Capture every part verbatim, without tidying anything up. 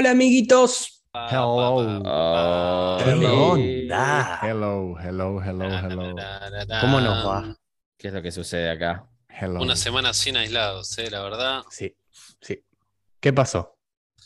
Hola, amiguitos. Pa, pa, pa, Hello. pa. ¿Qué Hello. onda? Hello, hello, hello, Na, na, hello. na, na, ¿Cómo nos na. va? ¿Qué es lo que sucede acá? Una Hello. semana sin aislados, eh, la verdad. Sí, sí. ¿Qué pasó?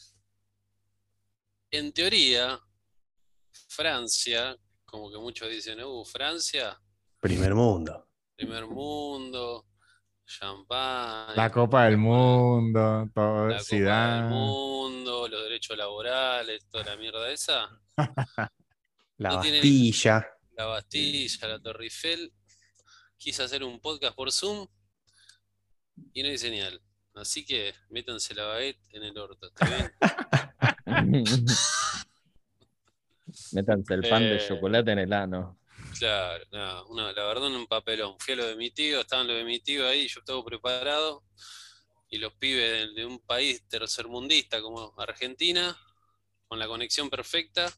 En teoría, Francia, como que muchos dicen, uh, Francia, Primer mundo. primer mundo, La champán, Copa del Copa- Mundo, todo, la Copa del Zidane. Mundo, los derechos laborales, toda la mierda esa. La No tiene ni Bastilla. la Bastilla, la Torre Eiffel. Quise hacer un podcast por Zoom y no hay señal. Así que métanse la baguette en el orto, ¿está bien? Métanse el pan de Eh, chocolate en el ano. Claro, nada, una- la verdad, un papelón. Fui a lo de mi tío, estaban lo de mi tío ahí, yo estaba preparado, y los pibes de, de un país tercermundista como Argentina, con la conexión perfecta,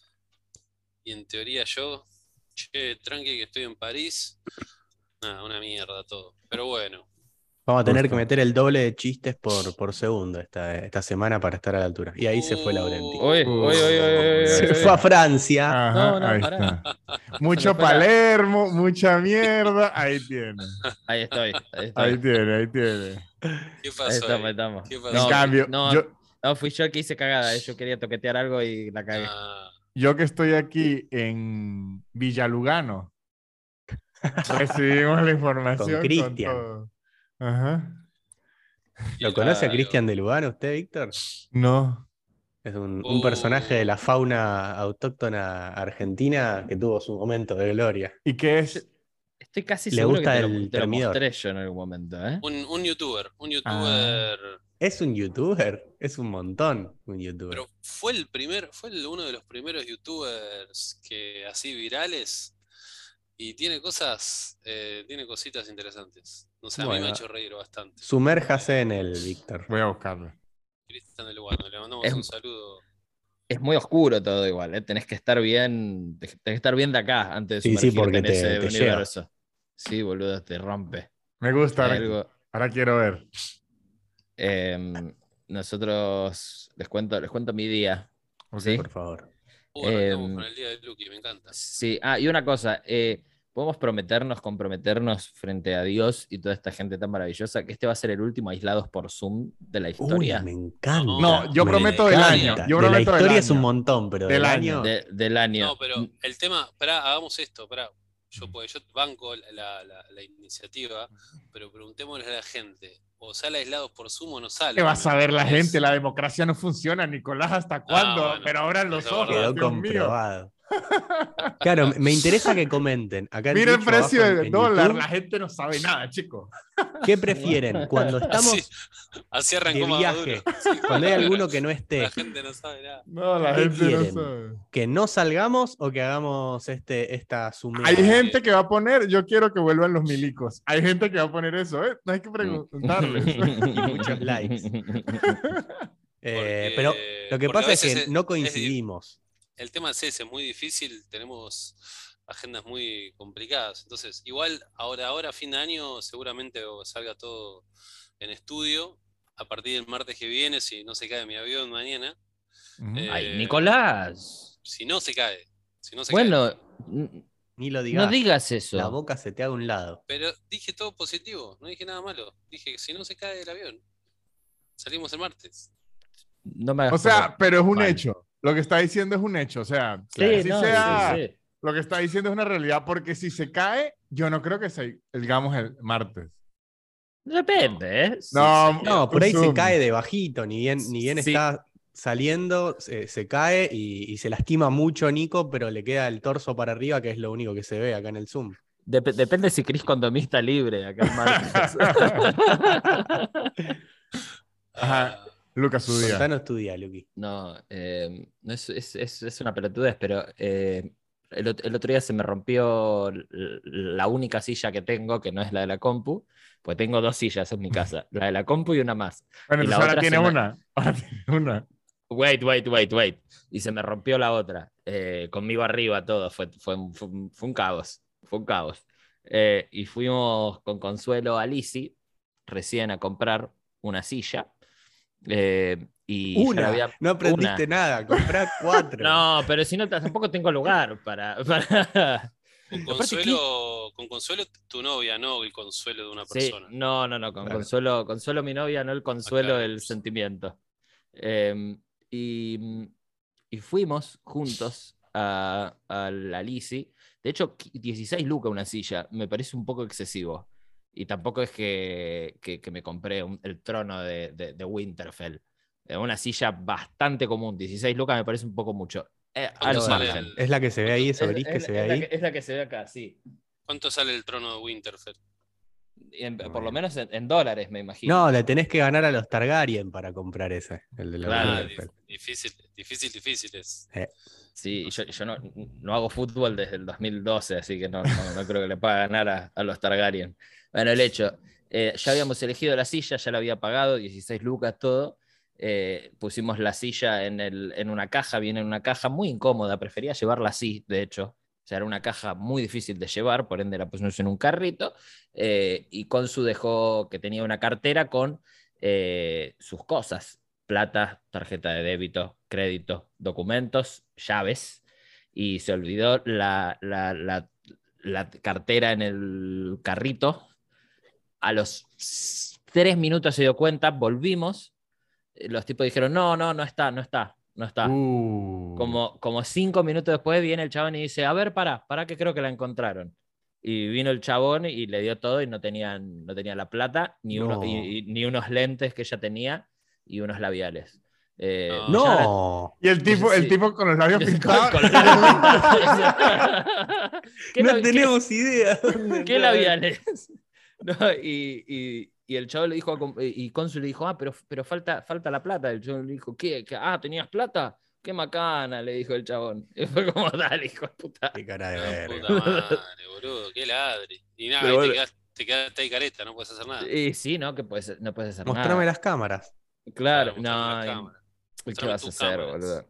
y en teoría yo, che, tranqui que estoy en París, nada, una mierda todo. Pero bueno, Vamos a tener que Justo. meter el doble de chistes por, por segundo esta, esta semana para estar a la altura. Y ahí se fue Laurenti. Uy, uh, uy, uy, uy, uy, Se uy, fue a uy. Francia. Ajá, No, no, ahí pará. está. Se me Mucho fue la- Palermo, mucha mierda. Ahí tiene. Ahí estoy, ahí Ahí estoy. tiene, ahí tiene. ¿qué Ahí pasó estamos, ahí ahí? estamos. ¿Qué En pasó No, ahí? cambio, no, yo, no, fui yo el que hice cagada. eh. Yo quería toquetear algo y la cagué. Ah, yo que estoy aquí en Villalugano, recibimos la Con información con Cristian. todo. Ajá. y ¿Lo el conoce a Ah, tío. Cristian de Lugano usted, Víctor? No. Es un, un personaje de Uh, la fauna autóctona argentina que tuvo su momento de gloria. ¿Y qué yo es? estoy casi ¿Le seguro que gusta te lo, el te lo termidor? mostré yo en algún momento, ¿eh? un, un youtuber, un Ah. youtuber. ¿Es un youtuber? Es un montón un youtuber. Pero fue el primer, fue el- uno de los primeros youtubers que así virales y tiene cosas, eh, tiene cositas interesantes. No sé, a mí me ha Bueno, hecho reír bastante. sumérjase Eh, en el Víctor. Voy a buscarlo. Cristian de Lugano, le mandamos Es, un saludo. es muy oscuro todo igual, ¿eh? Tenés que estar bien, tenés que estar bien de acá antes de Sí, sí, sumergirte porque en te, ese te lleva. universo. Sí, boludo, te rompe. Me gusta, Hay ahora, algo. ahora quiero ver. em, nosotros les cuento, les cuento mi día. Ok. ¿Sí? Por favor. Uh, arrancamos con Em, el día de Lucky, me encanta. sí. Ah, y una cosa, eh, podemos prometernos, comprometernos frente a Dios y toda esta gente tan maravillosa que este va a ser el último aislados por Zoom de la Uy, historia me No, No, encanta. yo Me prometo del año. encanta. Yo De la prometo del historia es un año. montón, pero Del del año. año. de- del año. no, pero el tema, pará, hagamos esto, pará. Yo, pues, yo banco la, la- la iniciativa, pero preguntémosle a la gente, o sale aislados por Zoom o no sale. ¿Qué vas a ver la ¿entendés? gente? La democracia no funciona, Nicolás. ¿Hasta Ah, cuándo? bueno, Pero abran eso los es ojos, verdad. Quedó Dios mío. comprobado. Claro, me interesa que comenten acá en Mira el Twitch o abajo precio en, del en dólar. YouTube. La gente no sabe nada, chico. ¿Qué prefieren? Cuando Así, estamos así de arrancó Maduro. viaje, Sí, cuando hay claro. alguno que no La esté, gente no sabe nada. No, la ¿qué gente no quieren? sabe. ¿Que no salgamos o que hagamos este, esta Hay sumeada? gente que va a poner, yo quiero que vuelvan los milicos. Hay gente que va a poner eso, ¿eh? No hay que preguntarles. Y muchos likes. Eh, pero lo Porque, que porque a pasa es veces que es, no es di- coincidimos. el tema es ese, es muy difícil, tenemos agendas muy complicadas. Entonces, igual ahora, ahora, a fin de año, seguramente salga todo en estudio. A partir del martes que viene, si no se cae mi avión mañana. Ujú. Ay, eh, Nicolás. si no se cae, si no se cae. Bueno, n- Ni lo no digas. digas La eso. boca se te haga a un lado. Pero dije todo positivo, no dije nada malo. Dije que si no se cae el avión, salimos el martes. No me O hagas sea, como pero es un fan. hecho. Lo que está diciendo es un hecho. O sea, Claro. Sí, así no, sea, sí, sí. lo que está diciendo es una realidad, porque si se cae, yo no creo que se, digamos, el martes. Depende, ¿eh? Sí, No, sí. No, un por ahí se Zoom. cae de bajito, ni bien, ni bien Sí. está saliendo, se, se cae y, y se lastima mucho Nico, pero le queda el torso para arriba, que es lo único que se ve acá en el Zoom. Dep- depende si Chris Condomí está libre acá el martes. Ajá, Ah, Lucas, su día. Contanos tu día, Luqui. No, eh, no es, es, es, es una pelotudez, pero eh, el, ot- el otro día se me rompió l- la única silla que tengo, que no es la de la compu, pues tengo dos sillas en mi casa, la de la compu y una más. Bueno, Y la entonces ahora otra tiene se me- una. Ahora tiene una. Wait, wait, wait, wait. Y se me rompió la otra, eh, conmigo arriba todo, fue, fue, un- fue, un- fue un caos, fue un caos. Eh, y fuimos con Consuelo a Lisi recién a comprar una silla. Eh, y ya Una, la había- no aprendiste una. nada, comprá cuatro. No, pero si no, tampoco tengo lugar para. para... Con Aparte, Consuelo, con Consuelo tu novia, no el consuelo de una Sí, persona. no, no, no, con Claro. Consuelo, Consuelo mi novia, no el consuelo Aclaremos. el sentimiento. Eh, y, y fuimos juntos a, a la Lisi. De hecho, dieciséis lucas una silla, me parece un poco excesivo. Y tampoco es que, que, que me compré un- el trono de, de, de Winterfell. Es una silla bastante común, dieciséis lucas me parece un poco mucho. Eh, al ¿Cuánto sale margen. el- Es la que se ve ahí, ese Es, gris que es- se ve es la ahí. que, es la que se ve acá, sí. ¿Cuánto sale el trono de Winterfell? Y en- por lo Bueno. menos en, en dólares, me imagino. No, le tenés que ganar a los Targaryen para comprar ese, el de la Claro. Ah, Winterfell. di- difícil, difícil, difícil es. Sí, y yo, yo no, no hago fútbol desde el dos mil doce, así que no, no, no creo que le pueda ganar a, a los Targaryen. Bueno, el hecho, eh, ya habíamos elegido la silla, ya la había pagado, dieciséis lucas, todo. Eh, pusimos la silla en, el, en una caja, viene en una caja muy incómoda, prefería llevarla así, de hecho. O sea, era una caja muy difícil de llevar, por ende la pusimos en un carrito. Eh, y Consu dejó que tenía una cartera con eh, sus cosas. Plata, tarjeta de débito, crédito, documentos, llaves, y se olvidó la, la, la, la cartera en el carrito. A los tres minutos se dio cuenta, volvimos, los tipos dijeron, no, no, no está, no está, no está. Uh. Como, como cinco minutos después viene el chabón y dice, a ver, para, para que creo que la encontraron. Y vino el chabón y le dio todo y no tenían, no tenía la plata, ni, No. uno, y, y, ni unos lentes que ella tenía y unos labiales. Eh, No. ya la- No, Y el tipo, el Sí. tipo con los labios con- pintados. con los labiales. ¿Qué, no labi- tenemos idea. dónde qué- qué entrar. labiales? No, y, y, y el chavo le dijo, a Con- y Consul le dijo, ah, pero, pero falta, falta la plata. El chavo le dijo, ¿qué? ¿Qué? Ah, ¿tenías plata? Qué macana, le dijo el chabón. Y fue como, dale, hijo de puta. Qué cara de La verga. puta madre, boludo, qué ladri. Y nada, Pero ahí bueno. te, quedaste, te quedaste ahí careta, no puedes hacer nada. Y sí, ¿no? Que puedes, no puedes hacer Mostrame nada. las cámaras. Claro, Claro, mostrame no. la y- cámara. ¿Qué Mostrame vas a tus hacer, cámaras. boludo?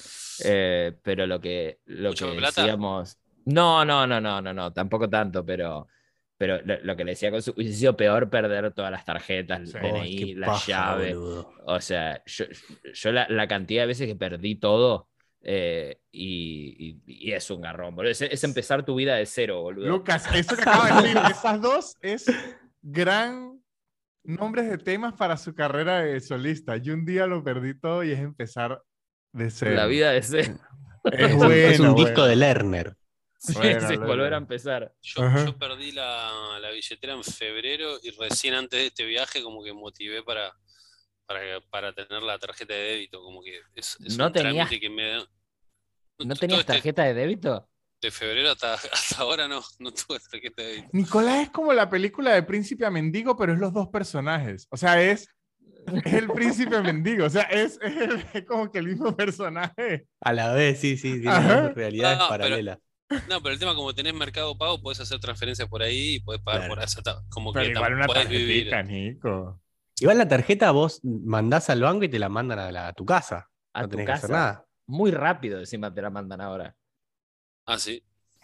Eh, pero lo que, lo ¿Mucho que plata? decíamos. No, no, no, no, no, no, tampoco tanto, pero, pero lo, lo que le decía, Consu, hubiese sido peor perder todas las tarjetas, Sí. el Oh, D N I, qué la paja, llave. boludo. O sea, yo, yo la, la cantidad de veces que perdí todo eh, y, y- y es un garrón, boludo. Es, es empezar tu vida de cero, boludo. Lucas, eso que acaba de decir, esas dos es gran nombres de temas para su carrera de solista. Yo un día lo perdí todo y es empezar de cero. La vida de cero. Es Es un, bueno, es un disco bueno. de Lerner. Sí, Bueno, sí, bueno. volver a empezar. Yo, Ajá. yo perdí la, la billetera en febrero y recién antes de este viaje como que motivé para, para, para tener la tarjeta de débito. Como que es, es ¿No un tenías- trámite que me da... ¿No todo tenías este- tarjeta de débito? De febrero hasta, hasta ahora no, no tuve tarjeta de débito. Nicolás es como la película de Príncipe a Mendigo, pero es los dos personajes. O sea, es, es el Príncipe a Mendigo. O sea, es, es, el- es como que el mismo personaje. A la vez, sí, sí, tienen Ajá. dos realidades No, pero- paralelas. No, pero el tema como tenés Mercado Pago, podés hacer transferencias por ahí y podés pagar Claro. por esa. ta- Como Pero que igual tam- una podés vivir. tarjetita, Nico. Igual la tarjeta vos mandás al banco y te la mandan a, la- a tu casa. A no tu tenés que hacer casa. nada. Muy rápido encima te la mandan ahora. Ah, sí.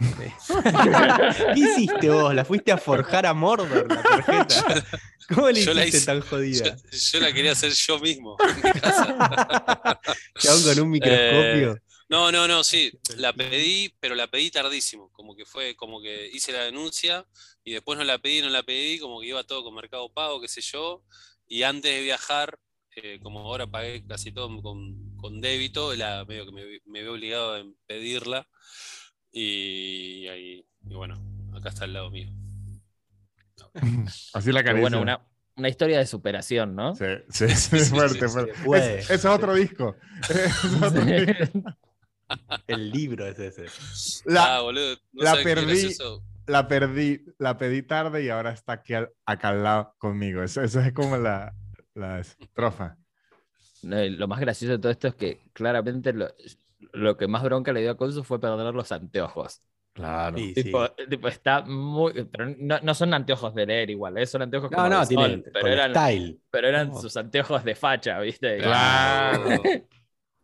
¿Qué hiciste vos? ¿La fuiste a forjar a Mordor la tarjeta? ¿Cómo le Yo la hiciste hice- tan Yo, jodida? yo la quería hacer yo mismo en mi casa. Chabón con un microscopio. No, no, no, sí. La pedí, pero la pedí tardísimo. Como que fue, como que hice la denuncia y después no la pedí, no la pedí, como que iba todo con Mercado Pago, qué sé yo. Y antes de viajar, eh, como ahora pagué casi todo con, con débito, la, medio que me, vi- me veo obligado a pedirla. Y, ahí, y bueno, acá está al lado mío. Así la Pero caricia. bueno, una, una historia de superación, ¿no? Sí, sí, sí, sí, fuerte, sí, fuerte. se puede. Es- ese es otro disco. Ese es otro disco. El libro es ese. La, ah, boludo, no la sabes qué perdí. gracioso. la perdí, la pedí tarde y ahora está aquí al- acá al lado conmigo. Eso, eso es como la, la estrofa. No, y lo más gracioso de todo esto es que claramente lo, lo que más bronca le dio a Consu fue perder los anteojos. Claro. Sí, sí. Tipo, tipo, está muy. Pero no, no son anteojos de leer igual, ¿eh? Son anteojos No, como no, de tiene sol, pero con eran, style. pero eran No. sus anteojos de facha, ¿viste? Claro.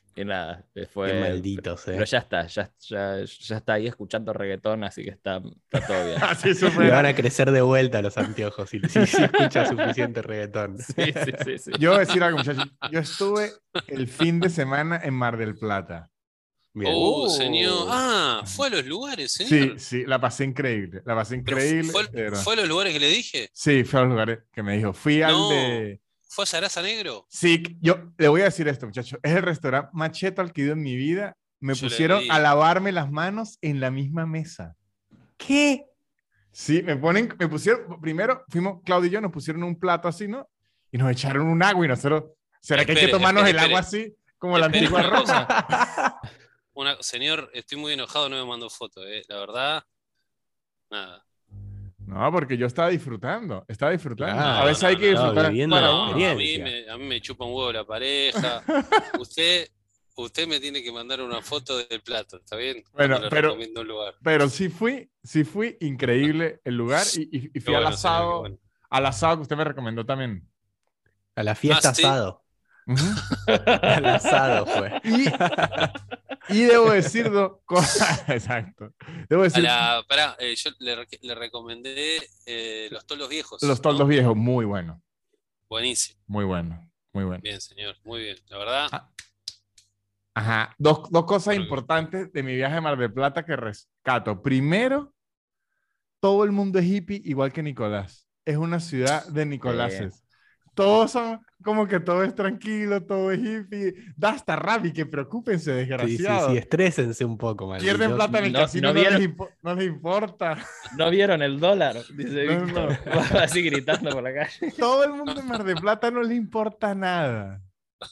Y nada, Qué fue... malditos, Pero eh. ya está, ya, ya, ya está ahí escuchando reggaetón, así que está, está todo bien. Así Le supera. van a crecer de vuelta los anteojos si, si, si escucha suficiente reggaetón. Sí, sí, sí, sí. Yo voy a decir algo, muchachos. Yo estuve el fin de semana en Mar del Plata. Bien. Oh, Uh. señor. Ah, fue a los lugares, Sí, señor. sí, la pasé increíble. La pasé Pero increíble. fue, de verdad. fue a los lugares que le dije. Sí, fue a los lugares que me dijo. Fui al No. de... ¿Fue a Sarasa Negro? Sí, yo le voy a decir esto, muchachos. Es el restaurante más cheto al que he ido en mi vida. Me Yo le pusieron di. a lavarme las manos en la misma mesa. ¿Qué? Sí, me ponen, me pusieron, primero fuimos, Claudio y yo, nos pusieron un plato así, ¿no? Y nos echaron un agua y nosotros, ¿será que hay que Espere, tomarnos espere, el agua espere. así, como la Espere antigua una Roma? cosa. Una, señor, estoy muy enojado, no me mandó foto, eh. La verdad, nada. No, porque yo estaba disfrutando, estaba disfrutando. Claro, a veces no, hay no, que no, disfrutar viviendo para la No, uno. a mí, experiencia. me, a mí me chupa un huevo la pareja. Usted, usted me tiene que mandar una foto del plato, ¿está bien? Bueno, Cuando le pero- recomiendo un lugar. Pero sí fui, sí fui increíble el lugar y, y- y Qué fui al bueno, señor, qué asado, bueno. al asado que usted me recomendó también. A la fiesta Ah, ¿sí? asado. Ujú. Al asado fue. Y, y debo decir dos cosas, exacto. Debo A decir la, pará, eh, yo le, re- le recomendé eh, los tolos viejos. los toldos ¿no? viejos, muy bueno, Buenísimo. muy bueno, muy bueno. Bien, señor. Muy bien. La verdad, Ah, Ajá, dos, dos cosas Bueno, importantes de mi viaje a Mar del Plata que rescato. Primero, todo el mundo es hippie igual que Nicolás. Es una ciudad de Nicoláses. Todos son como que todo es tranquilo, todo es hippie. Da hasta rabia que preocúpense, Sí, sí, desgraciados. sí, estrésense un poco, malditos. Pierden plata en el No- casino, no no, les, vieron- impo- no les importa. ¿No vieron el dólar? Dice No, Víctor. Va así gritando por la calle. Todo el mundo en Mar del Plata no le importa nada.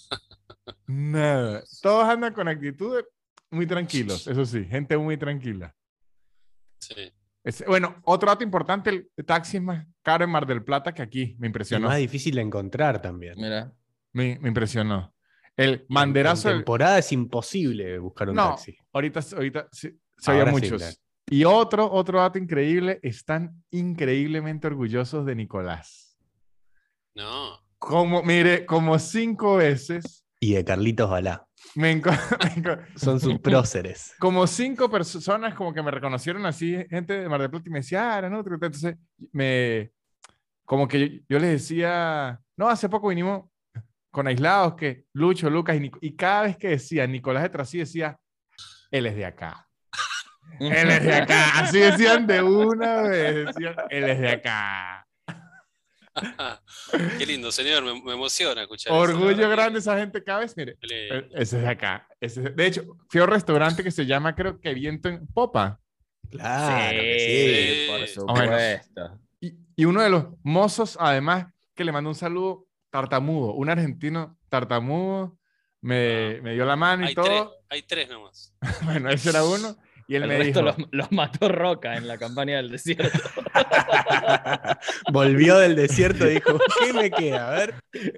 Nada. Todos andan con actitudes muy tranquilos, eso sí, gente muy tranquila. sí. Es- bueno, otro dato importante, el taxi es más caro en Mar del Plata que aquí. Me Y impresionó. más difícil de encontrar también. Mira. Me, me impresionó. El En- banderazo... En del- temporada es imposible buscar un No, taxi. ahorita, ahorita sí, se oía Ahora sí, muchos. claro. Y otro, otro dato increíble, están increíblemente orgullosos de Nicolás. No. Como, mire, como cinco veces Y de Carlitos Balá. me, enco- me enco- Son sus próceres. como cinco personas como que me reconocieron así, gente de Mar del Plata, y me decía, ah, era otro. Entonces, me, como que yo, yo les decía, no, hace poco vinimos con aislados, que Lucho, Lucas, y, Nic- y cada vez que decía Nicolás de Trasí, decía, él es de acá. Él es de acá. Así decían de una vez, decían, él es de acá. Qué lindo, señor. Me, me emociona escuchar eso, la Orgullo verdad que- grande esa gente cada vez, mire. le- eh, Ese es de acá. Ese es- de hecho, fui a un restaurante que se llama, creo que Viento en Popa. Claro que sí. por Ah, supuesto. Y, y uno de los mozos, además, que le mandó un saludo tartamudo, un argentino tartamudo, me, Ah. me dio la mano y Hay tres, todo. hay tres nomás. Bueno, ese era uno. Y él El me resto dijo, los, los mató Roca en la campaña del desierto. sí. Volvió del desierto y dijo, ¿qué me queda? A ver.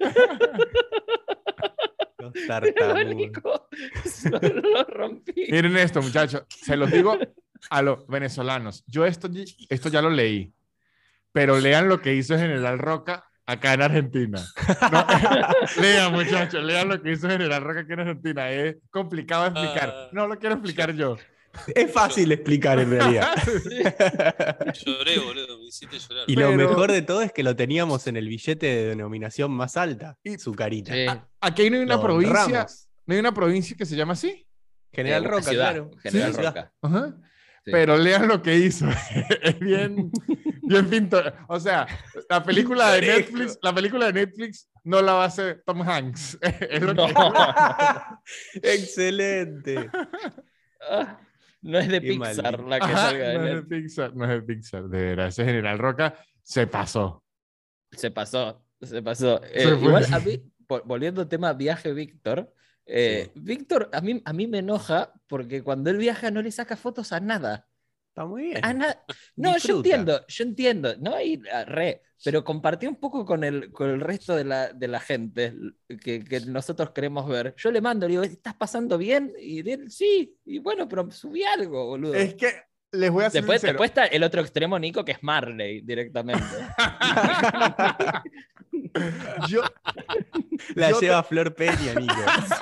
Los Pero tartamudos. Nico, solo lo rompí. miren esto, muchachos, se los digo a los venezolanos. Yo esto, y- esto ya lo leí, pero lean lo que hizo General Roca acá en Argentina. No, lean, muchachos, lean lo que hizo General Roca aquí en Argentina. Es complicado de explicar. Ah. No lo quiero explicar yo. Es fácil explicar en realidad. Lloré, boludo. Me hiciste llorar. Y lo Pero- mejor de todo es que lo teníamos en el billete de denominación más alta. Y- Su carita. Sí. Aquí no hay una Lo provincia, honramos. no hay una provincia que se llama así. General Eh, una Roca, ciudad, claro. General Sí, ciudad. Roca. Ajá. Sí. Pero lean lo que hizo. Es bien, bien pinto. O sea, la película de Pintoresco. Netflix, la película de Netflix no la va a hacer Tom Hanks. Es lo No. que- Excelente. Ah, no es de Qué Pixar maldito. la que Ajá, salga de no es de Netflix. Pixar, no es de Pixar, de verdad. Ese General Roca se pasó. Se pasó, se pasó. Eh, Se fue. igual a mí, po- volviendo al tema viaje Víctor, eh, Víctor a mí, a mí me enoja porque cuando él viaja no le saca fotos a nada. Está muy bien. A na- No, yo Disfruta. entiendo, yo entiendo, ¿no? Y, ah, re, pero compartí un poco con el, con el resto de la, de la gente que, que nosotros queremos ver. Yo le mando, le digo, ¿estás pasando bien? Y él, sí, y bueno, pero subí algo, boludo. Es que les voy a ser Después, sincero. después está el otro extremo, Nico, que es Marley directamente. Yo, La Yo te- lleva Flor Peña, Nico.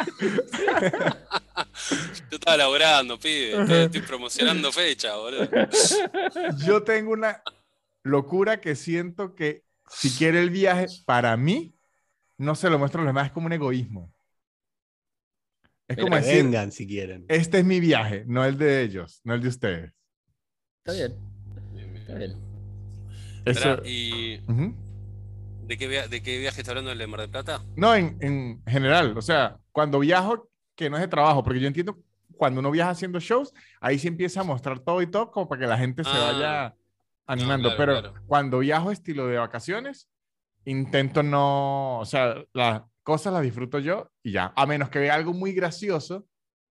Yo estaba laburando, pibe. Estoy, estoy promocionando fecha, boludo. Yo tengo una locura que siento que si quiere el viaje, para mí, no se lo muestro a los demás, es como un egoísmo. Es Mira, como Que decir, vengan si quieren. este es mi viaje, no el de ellos, no el de ustedes. Está bien, Bien, bien, está bien. bien. Eso, Esperá, ¿y ujú. de qué, via- de qué viaje está hablando el de Mar del Plata? No, en, en general, o sea, cuando viajo, que no es de trabajo, porque yo entiendo cuando uno viaja haciendo shows, ahí se empieza a mostrar todo y todo como para que la gente se Ah, vaya animando, claro, pero claro. cuando viajo estilo de vacaciones, intento no, o sea, las cosas las disfruto yo y ya, a menos que vea algo muy gracioso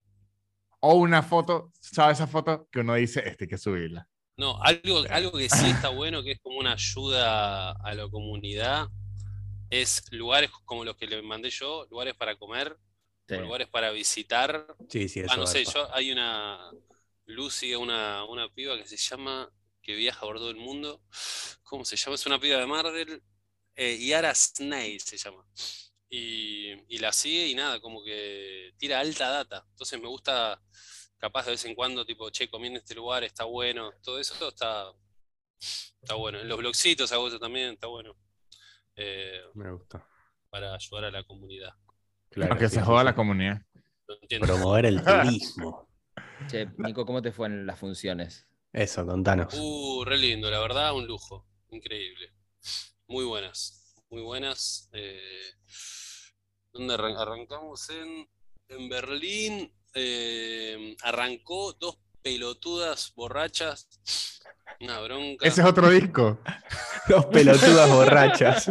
o una foto, ¿sabes? Esa foto que uno dice, este hay que subirla. No, algo, algo que sí está bueno, que es como una ayuda a la comunidad, es lugares como los que le mandé yo, lugares para comer, Sí. o lugares para visitar. Sí, sí, Ah, eso no sé, garpa. yo hay una Lucy, una, una piba que se llama, que viaja por todo el mundo. ¿Cómo se llama? Es una piba de Mardel. Eh, Yara Snail se llama. Y, y la sigue y nada, como que tira alta data. Entonces me gusta, capaz de vez en cuando, tipo, che, comí en este lugar, está bueno. Todo eso está, está bueno. En los blogcitos hago eso también, está bueno. Eh, Me gusta. para ayudar a la comunidad. Claro, Para que sí, se sí, joda sí. la comunidad. No entiendo. Promover el turismo. Che, Nico, ¿cómo te fue en las funciones? Eso, contanos. Uh, re lindo, la verdad, un lujo. Increíble. Muy buenas. Muy buenas. Eh, ¿dónde arran- arrancamos? En, en Berlín. Eh, arrancó dos pelotudas borrachas. Una bronca. Ese es otro disco. Dos pelotudas borrachas.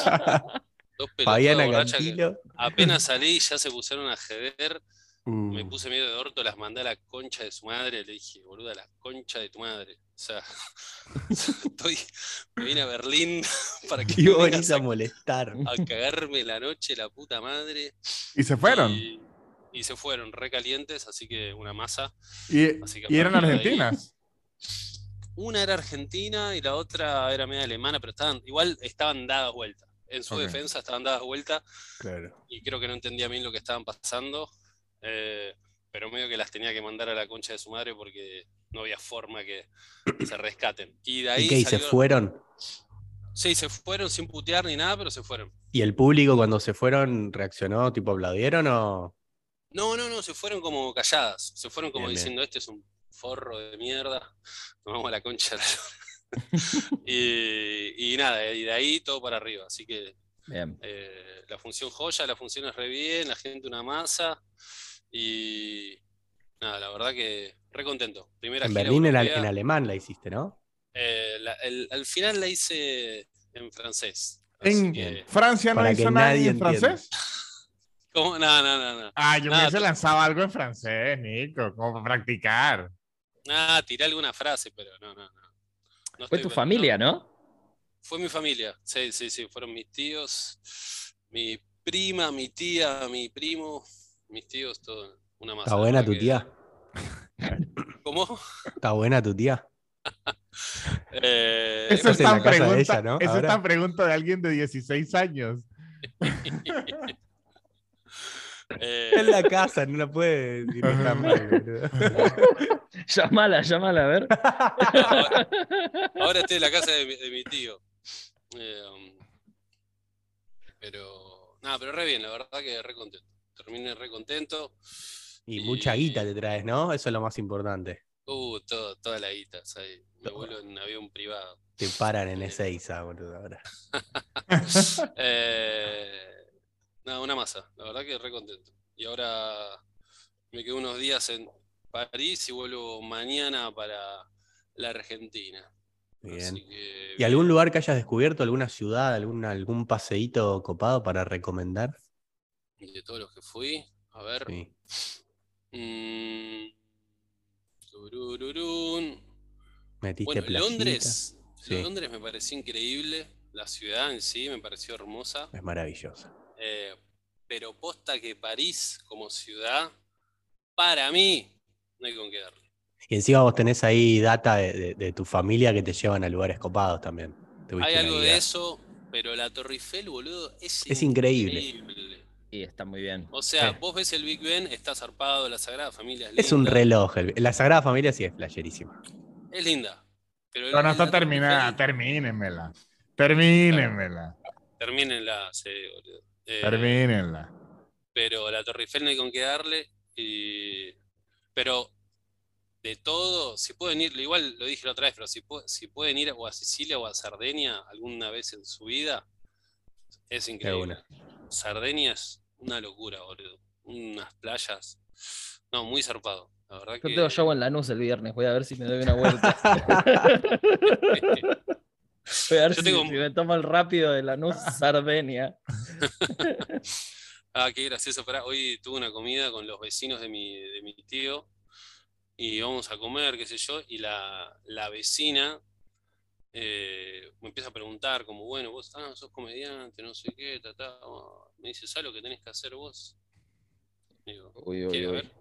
Dos pelotudas Fabiana borrachas que Cantilo. apenas salí y ya se pusieron a jeder. Me Uh, puse medio de orto, las mandé a la concha de su madre. Le dije, boluda, la concha de tu madre. O sea, estoy, me vine a Berlín para que y me vos vengas venís a molestar. a cagarme la noche, la puta madre. Y se fueron. Y, y se fueron recalientes, así que una masa. Y, Así que a y eran partir de ahí- argentinas. Una era argentina y la otra era media alemana, pero estaban, igual estaban dadas vueltas. En su Ok. defensa estaban dadas vueltas Claro. y creo que no entendía bien lo que estaban pasando. eh, pero medio que las tenía que mandar a la concha de su madre porque no había forma que se rescaten. Y de ahí ¿Y qué? ¿Y se salió- fueron? Sí, se fueron sin putear ni nada, pero se fueron. ¿Y el público cuando se fueron reaccionó, tipo aplaudieron o...? No, no, no, se fueron como calladas. Se fueron como Bien, bien. diciendo, este es un forro de mierda. Nos vamos a la concha de la lora". y, y nada, y de ahí todo para arriba. Así que Bien. eh, la función joya, la función es re bien, la gente una masa. Y nada, la verdad que re contento. Primera En gira Berlín en, al- europea. en alemán la hiciste, ¿no? Eh, la- el- al final la hice en francés. Así En que. Francia no Para hizo que nada nadie en entienda. francés. ¿Cómo? No, no, no, no. Ah, yo me Nada, hubiese tú- lanzado algo en francés, Nico, como para practicar. Ah, tiré alguna frase, pero no, no, no. No Fue estoy- tu no- familia, ¿no? Fue mi familia, sí, sí, sí, fueron mis tíos, mi prima, mi tía, mi primo, mis tíos, todo, una masa. ¿Está la buena verdad tu que- tía? ¿Cómo? ¿Está buena tu tía? Eh, Eso Estás es en tan la casa de pregunta, ella, ¿no? eso es Ahora. tan pregunta de alguien de dieciséis años. eh, Está en la casa, no la puede decir que está mal, boludo. Llámala, llámala, a ver. ahora, ahora estoy en la casa de mi, de mi tío. Eh, um, pero, nada, pero re bien, la verdad que re contento. Terminé re contento. Y mucha guita te traes, ¿no? Eso es lo más importante. Uh, todo, toda la guita, o sea, me vuelvo en avión privado. Te paran en Ezeiza, boludo, ahora. Eh, nada, una masa, la verdad que re contento. Y ahora me quedo unos días en París y vuelvo mañana para la Argentina. Bien. Así que, ¿Y algún bien. lugar que hayas descubierto, alguna ciudad, algún, algún paseíto copado para recomendar? De todos los que fui, a ver. Sí. Mm, turururún. ¿Metiste Bueno, playita? Londres, Sí. Londres me pareció increíble. La ciudad en sí me pareció hermosa. Es maravillosa. Eh, pero posta que París como ciudad, para mí, no hay con qué darle. Y encima vos tenés ahí data de, de- de tu familia que te llevan a lugares copados también. Tuviste Hay una algo guía. de eso, pero la Torre Eiffel, boludo, es, Es increíble. increíble. Y está muy bien. O sea, Eh. vos ves el Big Ben, está zarpado, la Sagrada Familia es Es un linda. reloj. el- La Sagrada Familia sí es flasherísima. Es linda. Pero No, no el- está la Torre terminada. Eiffel, Termínenmela. Termínenmela. termínenla, sí, boludo. Eh, Termínenla. pero la Torre Eiffel no hay con qué darle. Y... Pero de todo, si pueden ir, igual lo dije la otra vez, pero si, pu- si pueden ir o a Sicilia o a Sardeña alguna vez en su vida, es De increíble. una. Sardeña es una locura, boludo. Unas playas. No, muy zarpado. La verdad Yo que. tengo show en Lanús el viernes, voy a ver si me doy una vuelta. Voy a ver Yo si, tengo. si me tomo el rápido de Lanús Sardenia. Ah, qué gracioso. Pará, hoy tuve una comida con los vecinos de mi, de mi tío y vamos a comer, qué sé yo, y la, la vecina eh, me empieza a preguntar, como, bueno, vos ah, sos comediante, no sé qué, ta, ta. Me dice, ¿sabes lo que tenés que hacer vos? Digo, Uy, uy, ¿qué? A uy. ver.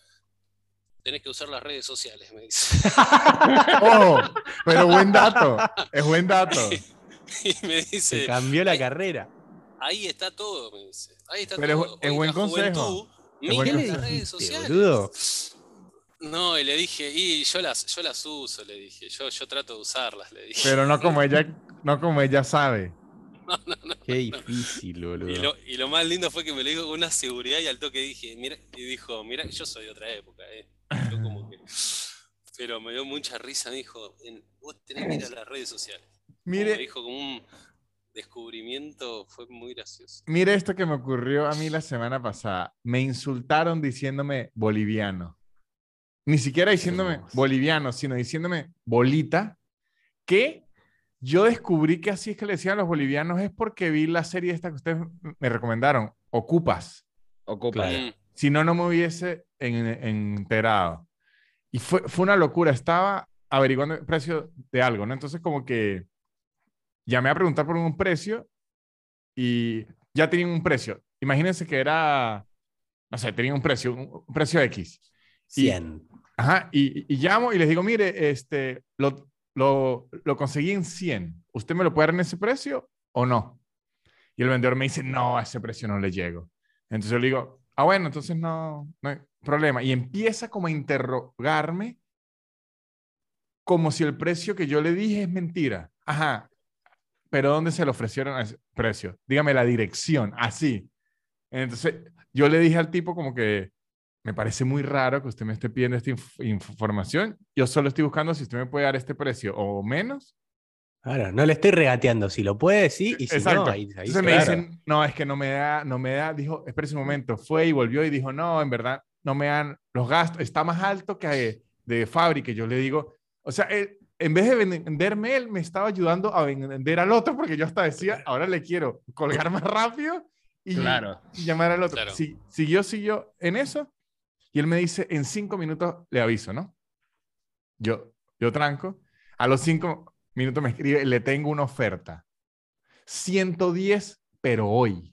Tenés que usar las redes sociales, me dice. Oh, pero buen dato. Es buen dato. Y me Se dice, cambió la ahí, carrera. ahí está todo, me dice. Ahí está Pero es, todo. es Hoy buen la consejo. juventud Es buen ¿Qué mira le las consejo. redes dijiste, sociales. boludo? No, y le dije, y yo las, yo las uso, le dije. Yo, yo trato de usarlas, le dije. Pero no como ella, no como ella sabe. Qué difícil, Y boludo. lo, y lo más lindo fue que me lo dijo con una seguridad y al toque dije, mira, y dijo, mira, yo soy de otra época, eh. Yo como que. Pero me dio mucha risa, me dijo, en- vos tenés que ir a las redes sociales. Como me Mire, dijo como un descubrimiento, fue muy gracioso. mire esto que me ocurrió a mí la semana pasada. Me insultaron diciéndome boliviano. Ni siquiera diciéndome Hermoso. boliviano, sino diciéndome bolita, que yo descubrí que así es que le decían a los bolivianos es porque vi la serie esta que ustedes me recomendaron, Ocupas. Ocupa. Claro. Mm, Si no, no me hubiese en- enterado. Y fue, fue una locura. Estaba averiguando el precio de algo, ¿no? Entonces como que llamé a preguntar por un precio y ya tenían un precio. Imagínense que era, no sé, tenían un precio, un, un precio X. Y, cien. ajá, y, y llamo y les digo, mire, este, lo, lo, lo conseguí en cien. ¿Usted me lo puede dar en ese precio o no? Y el vendedor me dice, no, a ese precio no le llego. Entonces yo le digo, ah, bueno, entonces no, no hay problema. Y empieza como a interrogarme como si el precio que yo le dije es mentira. Ajá, pero ¿dónde se le ofrecieron a ese precio? Dígame la dirección, así. Entonces yo le dije al tipo como que me parece muy raro que usted me esté pidiendo esta inf información. Yo solo estoy buscando si usted me puede dar este precio o menos. Claro, no le estoy regateando. Si lo puede, sí, y si Exacto. no, ahí, ahí Entonces se me va. dicen, no, es que no me da, no me da. Dijo, espérese un momento. Fue y volvió y dijo, no, en verdad, no me dan los gastos. Está más alto que de, de fábrica. Yo le digo, o sea, él, en vez de venderme, él me estaba ayudando a vender al otro porque yo hasta decía, ahora le quiero colgar más rápido y, Claro. y llamar al otro. Claro. Sí, siguió, siguió en eso y él me dice, en cinco minutos le aviso, ¿no? Yo, yo tranco. A los cinco minutos me escribe, le tengo una oferta. ciento diez, pero hoy.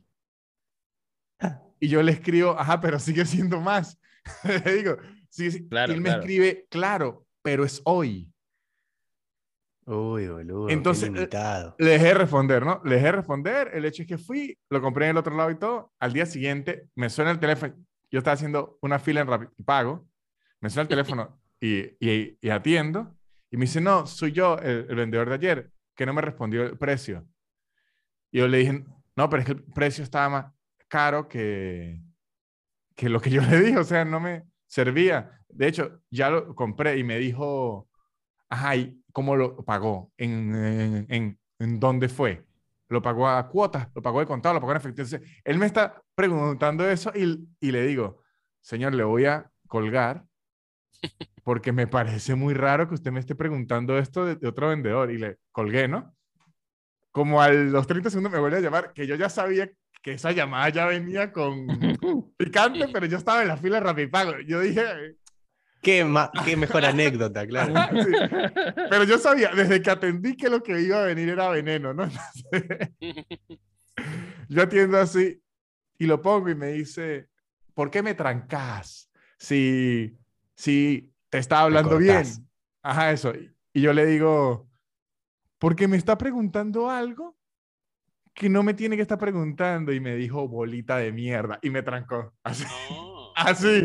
Y yo le escribo, ajá, pero sigue siendo más. Le digo, sí, sí. Claro, Y él me claro. escribe, claro, pero es hoy. Uy, boludo, Entonces, qué limitado. Le dejé responder, ¿no? Le dejé responder. El hecho es que fui, lo compré en el otro lado y todo. Al día siguiente me suena el teléfono. Yo estaba haciendo una fila en Rapipago. Me suena el teléfono y, y, y atiendo. Y me dice, no, soy yo, el, el vendedor de ayer, que no me respondió el precio. Y yo le dije, no, pero es que el precio estaba más caro que, que lo que yo le dije. O sea, no me servía. De hecho, ya lo compré y me dijo, ajá, ¿y cómo lo pagó? ¿En, en, en, en dónde fue? ¿Lo pagó a cuotas? ¿Lo pagó de contado? ¿Lo pagó en efectivo? Entonces, él me está preguntando eso y, y le digo, señor, le voy a colgar porque me parece muy raro que usted me esté preguntando esto de, de otro vendedor. Y le colgué, ¿no? Como a los treinta segundos me vuelve a llamar, que yo ya sabía que esa llamada ya venía con picante, pero yo estaba en la fila de Rapipago. Yo dije... Qué, ma- qué mejor anécdota, claro. Sí. Pero yo sabía, desde que atendí que lo que iba a venir era veneno, ¿no? Entonces, yo atiendo así y lo pongo y me dice, ¿por qué me trancas? Si, si te estaba hablando cortás. bien. Ajá, eso. Y yo le digo, porque me está preguntando algo que no me tiene que estar preguntando. Y me dijo, bolita de mierda. Y me trancó. Así. No. Así.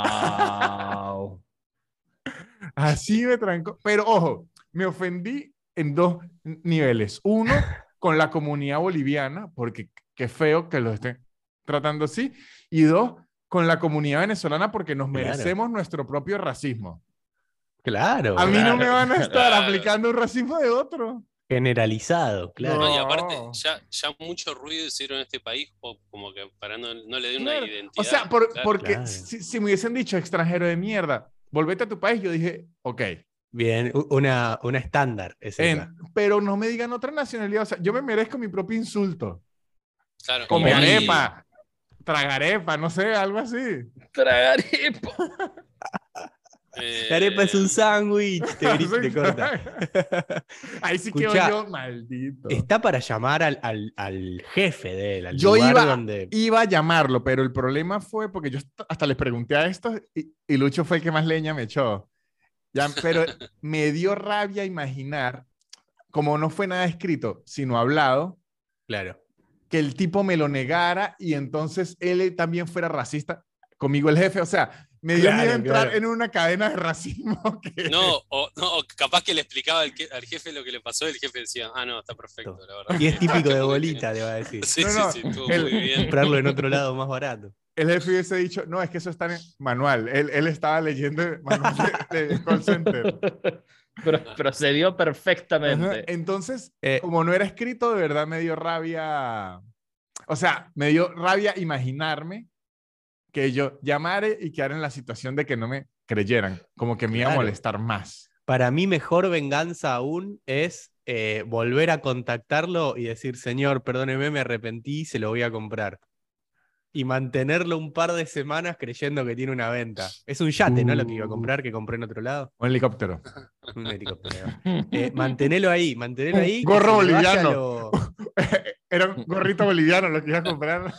Wow. Así me trancó. Pero ojo, me ofendí en dos niveles. Uno, con la comunidad boliviana, porque qué feo que lo estén tratando así. Y dos, con la comunidad venezolana, porque nos Claro. merecemos nuestro propio racismo. Claro. A mí no Claro, me van a estar claro. aplicando un racismo de otro. Generalizado, claro. No, y aparte, No. ya, ya mucho ruido hicieron en este país, o como que para no, no le den Claro. una identidad. O sea, por- claro. porque Claro. si, si me hubiesen dicho extranjero de mierda, volvete a tu país, yo dije, ok. Bien, u- una, una estándar es esa. En- pero no me digan otra nacionalidad. O sea, yo me merezco mi propio insulto. Claro, Como Come igual- ahí. arepa, tragarepa, no sé, algo así. Tragarepa. eh, La arepa es un sándwich, te grita y te corta. Ahí sí quedo Escuchá, yo, maldito. Está para llamar al, al- al jefe de él, al Yo lugar iba, donde... iba a llamarlo, pero el problema fue porque yo hasta- hasta les pregunté a estos y, y Lucho fue el que más leña me echó. Ya, pero me dio rabia imaginar, como no fue nada escrito, sino hablado, Claro. que el tipo me lo negara y entonces él también fuera racista conmigo el jefe. O sea, me dio Claro, miedo entrar claro. en una cadena de racismo que... No, o, no, o capaz que le explicaba al, que- al jefe lo que le pasó y el jefe decía, ah, no, está perfecto, la verdad. Y es que- típico de como que- bolita, te va a decir. Sí, No, sí, no, sí, estuvo el- muy bien. Comprarlo en otro lado más barato. El jefe hubiese dicho, no, es que eso está en manual. Él, él estaba leyendo el manual de, de call center. Pero procedió Ajá. perfectamente. Entonces, Eh. como no era escrito, de verdad me dio rabia. O sea, me dio rabia imaginarme que yo llamara y quedara en la situación de que no me creyeran. Como que me iba a Claro. molestar más. Para mí, mejor venganza aún es eh, volver a contactarlo y decir, señor, perdóneme, me arrepentí, se lo voy a comprar. Y mantenerlo un par de semanas creyendo que tiene una venta. Es un yate, ¿no? Lo que iba a comprar, que compré en otro lado. Un helicóptero. Un helicóptero. Eh, mantenelo ahí, mantenelo ahí. que Gorro se le vaya boliviano. lo- Era un gorrito boliviano lo que iba a comprar.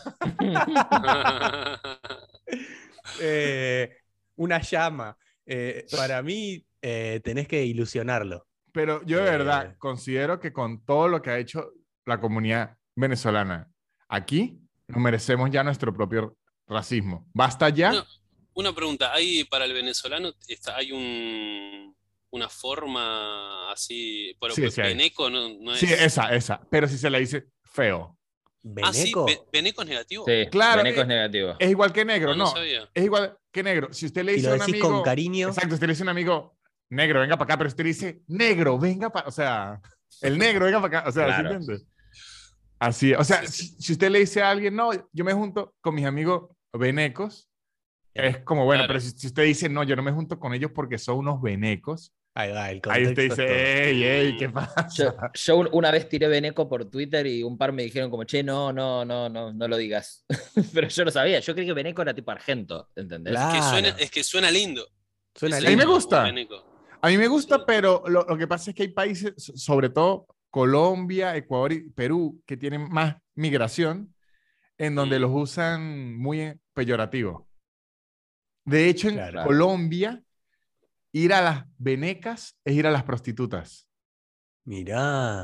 Eh, una llama. Eh, para mí, eh, tenés que ilusionarlo. Pero yo de Eh. verdad considero que con todo lo que ha hecho la comunidad venezolana aquí, nos merecemos ya nuestro propio racismo. ¿Basta ya? Una, una pregunta, ¿hay para el venezolano está, hay un, una forma así, pero Sí, sí hay. veneco no, no es? Sí, esa, esa. Pero si se le dice feo. Ah, sí, ¿Veneco? ve- veneco es negativo. Sí, Claro, Veneco eh, es negativo. Es igual que negro, Ah, no no. sabía. Es igual que negro. Si usted le Si dice lo a un decís amigo... con cariño, Exacto, usted le dice a un amigo, negro, venga para acá, pero usted le dice, negro, venga para... O sea, el negro, venga para acá. O sea, ¿sí Claro. entiende? Así, o sea, Sí, sí. si, si usted le dice a alguien, no, yo me junto con mis amigos venecos, es como, bueno, Claro. pero si, si usted dice, no, yo no me junto con ellos porque son unos venecos, ahí va, el ahí usted contexto dice, es todo. ey, ey, ¿qué Yo, pasa? yo un- una vez tiré Veneco por Twitter y un par me dijeron como, che, no, no, no, no, no lo digas. Pero yo lo sabía, yo creí que Veneco era tipo argento, ¿entendés? Claro. Que suena, es que suena lindo. Suena Es A mí me lindo. gusta. veneco. A mí me gusta, Sí. pero lo, lo que pasa es que hay países, so- sobre todo Colombia, Ecuador y Perú, que tienen más migración, en donde Mm. los usan muy peyorativo. De hecho, en Claro. Colombia, ir a las venecas es ir a las prostitutas. Mirá.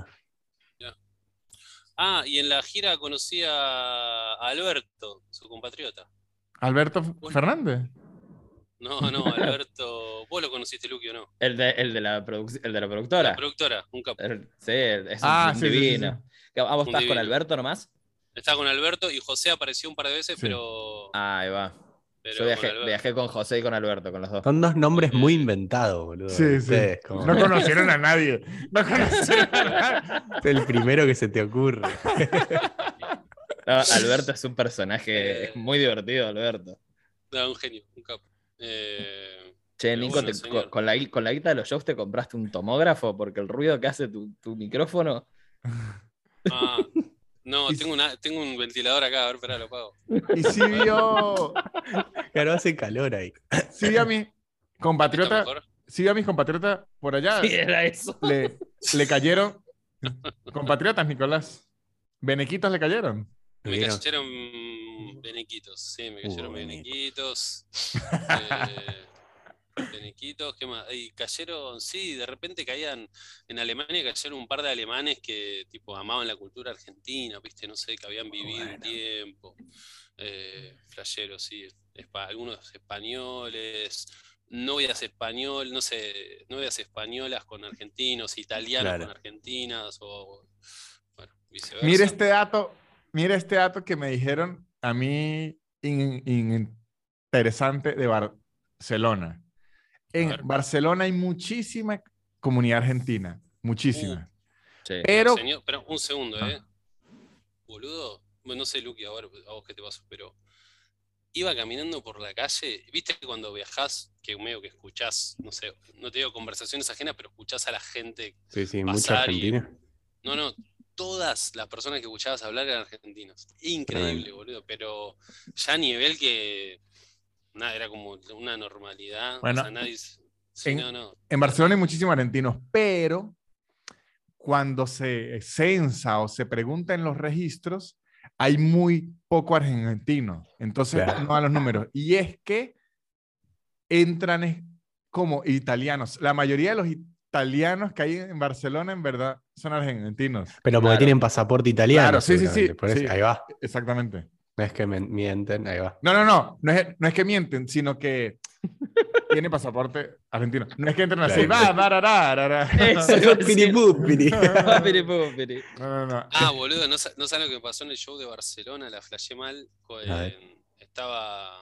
Ah, y en la gira conocí a Alberto, su compatriota. Alberto Uy. Fernández. No, no, Alberto. Vos lo conociste, Luqui, ¿o no? El de, el de, la, produc- el de la La productora. productora, un capo. El- sí, es Ah, un sí, sí, sí, divino. ¿Que ¿A vos Un estás con divino. Alberto nomás? Estaba con Alberto y José apareció un par de veces, Sí. pero. Ah, ahí va. pero Yo con viajé, Alberto. viajé con José y con Alberto, con los dos. Son dos nombres muy Eh. inventados, boludo. Sí, sí. Ustedes, como- No conocieron a nadie. No conocieron a nadie. Es el primero que se te ocurre. No, Alberto es un personaje, Eh. es muy divertido, Alberto. No, un genio, un capo. Eh, Che, Pero Nico, bueno, te- señor. con, con la, gui- con la guita de los shows te compraste un tomógrafo porque el ruido que hace tu, tu micrófono. ah, no, Y- tengo, una, tengo un ventilador acá, a ver, espera, lo pago. Y sí vio, Claro, hace calor ahí. sí vio a mi ¿Está compatriota, mejor? sí vio a mis compatriotas por allá. Sí, era eso. Le, le cayeron compatriotas, Nicolás. Benequitos le cayeron. Me ¿Vieron? cayeron benequitos, sí, me cayeron Uh, Beneco. benequitos. Eh, benequitos. muñequitos, ¿qué más? Y cayeron, sí, de repente caían, en Alemania cayeron un par de alemanes que tipo amaban la cultura argentina, viste, no sé, que habían vivido un tiempo. Eh, flasheros, sí. Espa- algunos españoles, novias español, no sé, novias españolas con argentinos, italianos con Claro. argentinas, o bueno, Mire viceversa. este dato, mire este dato que me dijeron a mí in- in- interesante de Barcelona. A En ver. Barcelona hay muchísima comunidad argentina, Uh, muchísima. Sí. pero, Pero, señor, pero un segundo, ah, ¿eh? Boludo, bueno, no sé, Luqui, a ver, a vos qué te pasó, pero iba caminando por la calle, viste que cuando viajás, que medio que escuchás, no sé, no te digo conversaciones ajenas, pero escuchás a la gente Sí, sí, mucha pasar y... Argentina. No, no, todas las personas que escuchabas hablar eran argentinas. Increíble, Tremendo. boludo, pero ya a nivel que, nada, era como una normalidad, o bueno, sea, nadie... s- Sí, no, en, no, en Barcelona hay terrible. muchísimos argentinos, pero cuando se censa o se pregunta en los registros, hay muy poco argentino. Entonces Claro. no a los números. Y es que entran es como italianos. La mayoría de los italianos que hay en Barcelona en verdad son argentinos. Pero porque Claro. tienen pasaporte italiano, Claro, sí, sí, seguramente. sí, Por eso, sí, ahí va. exactamente. No es que me mienten, ahí va. No, no, no, no es, no es que mienten, sino que tiene pasaporte argentino. No es que entren así, va, Claro. va, ra, ra, ra, ra. Eso iba a Piri, decir. pupiri. Papiri, pupiri. No, no, no. Ah, boludo, no, sa- no saben lo que me pasó en el show de Barcelona, la flashé mal. co- A ver. eh, estaba.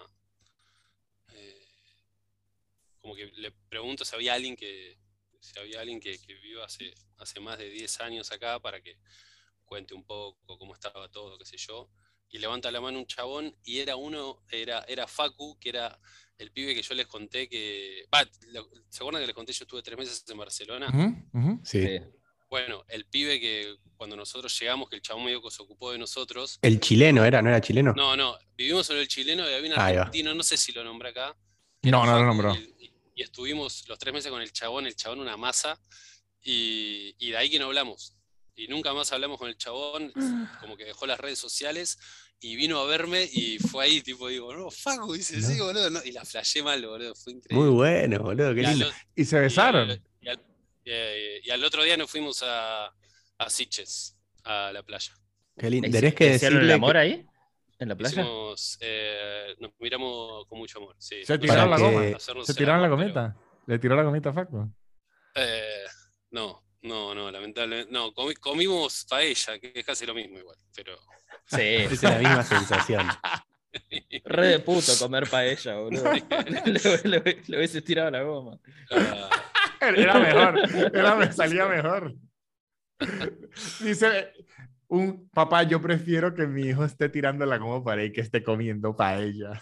eh, como que le pregunto si había alguien que. Si había alguien que, que viva hace, hace más de diez años acá para que cuente un poco cómo estaba todo, qué sé yo. Y levanta la mano un chabón y era uno, era, era Facu, que era el pibe que yo les conté que. Va, lo- ¿se acuerdan que les conté? Yo estuve tres meses en Barcelona. Ujú, ujú. Sí. Sí. Bueno, el pibe que cuando nosotros llegamos, que el chabón medio que se ocupó de nosotros. El chileno era, ¿no era chileno? No, no, vivimos sobre el chileno y había un Ahí va. argentino, no sé si lo nombré acá, que era No, no lo Facu, nombró. y, y estuvimos los tres meses con el chabón, el chabón una masa, y, y de ahí que no hablamos. Y nunca más hablamos con el chabón, como que dejó las redes sociales y vino a verme y fue ahí, tipo, digo, no, Facu, dice, sí, No. boludo, no, y la flashé mal, boludo, fue Muy increíble. bueno, boludo, qué Y al, lindo. o- Y se y al- besaron. y al- eh, y al otro día nos fuimos a, a Sitges, a la playa. Qué lindo. ¿Hici- Tenés que ¿Hicieron el decirle amor que- ahí? ¿En la playa? Hicimos, eh, nos miramos con mucho amor, sí. Se No tiraron la llegamos goma. a hacernos Se el tiraron la amor, pero, gomita. Le tiró la gomita a Facu. eh, no, no, no, lamentablemente. No, comi- comimos paella, que es casi lo mismo igual, pero. Sí. es la misma sensación. Re de puto comer paella, boludo. le, le- le hubiese tirado la goma. ah, Era mejor. Era, me salía mejor. Dice un papá, yo prefiero que mi hijo esté tirando la goma para y que esté comiendo paella.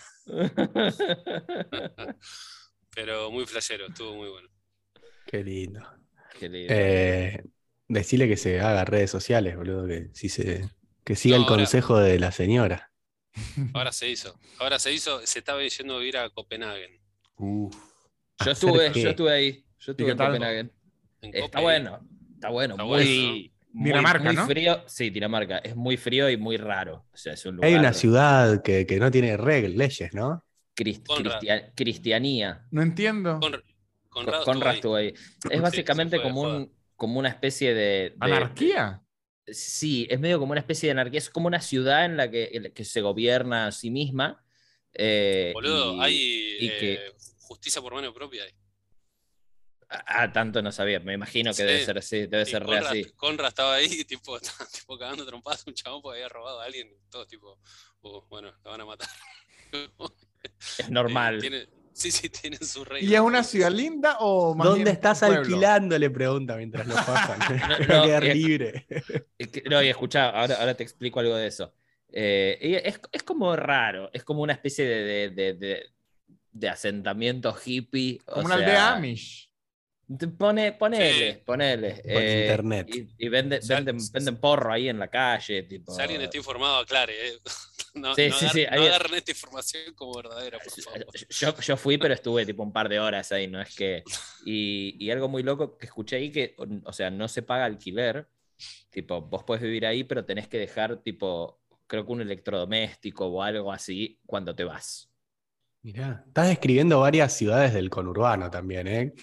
pero muy flashero, estuvo muy bueno. Qué lindo. Qué lindo. Eh, decirle que se haga redes sociales, boludo, que, si se, que siga No, el ahora- consejo de la señora. Ahora se hizo. Ahora se hizo, se estaba yendo a vivir a Copenhague. Uf. Yo ¿hacer estuve, qué? yo estuve ahí. Yo estuve qué en tal? Copenhague. En Está Cope- bueno. Está bueno. Está muy, bueno, muy, Dinamarca, muy ¿no? frío. Sí, Dinamarca. Es muy frío y muy raro. O sea, es un lugar. Hay una ciudad que, que no tiene reglas, leyes, ¿no? crist- Conrad. cristia- cristianía. No entiendo. Con, Con- Conrado Conrad estuvo ahí. estuvo ahí. Es básicamente se fue de como, un, como una especie de. de- ¿Anarquía? de- sí, es medio como una especie de anarquía. Es como una ciudad en la que, en la que se gobierna a sí misma. eh, Boludo, y, hay y eh, que. justicia por mano propia ahí. Ah, tanto no sabía. Me imagino que Sí. debe ser así. Debe Y ser re Conrad, así. Conrad estaba ahí, tipo, estaba, tipo cagando trompadas a un chabón porque había robado a alguien. Todo tipo, "Uh, bueno, la van a matar". Es normal. Eh, tiene- sí, sí, tienen su rey. ¿Y es una ciudad linda o más ¿Dónde bien estás un pueblo? alquilando? Le pregunta mientras lo pasan. No, Quiero no, quedar eh, libre. Es que- No, y escuchá, ahora, ahora te explico algo de eso. Eh, y es, es como raro, es como una especie de, de, de, de- de asentamiento hippie. o Como una sea, aldea Amish. te Pone, ponele, Sí. ponele. Por eh, internet. Y, y vende- Sal- venden, venden porro ahí en la calle. Tipo, Si alguien está informado, aclare. eh. No, Sí, no sí, agar- sí, no ahí- agarren esta información como verdadera, por favor. Yo, yo fui, pero estuve tipo un par de horas ahí, no es que. Y, y algo muy loco que escuché ahí que, o sea, no se paga alquiler. Tipo, vos podés vivir ahí, pero tenés que dejar, tipo, creo que un electrodoméstico o algo así cuando te vas. Mirá, estás describiendo varias ciudades del conurbano también, ¿eh?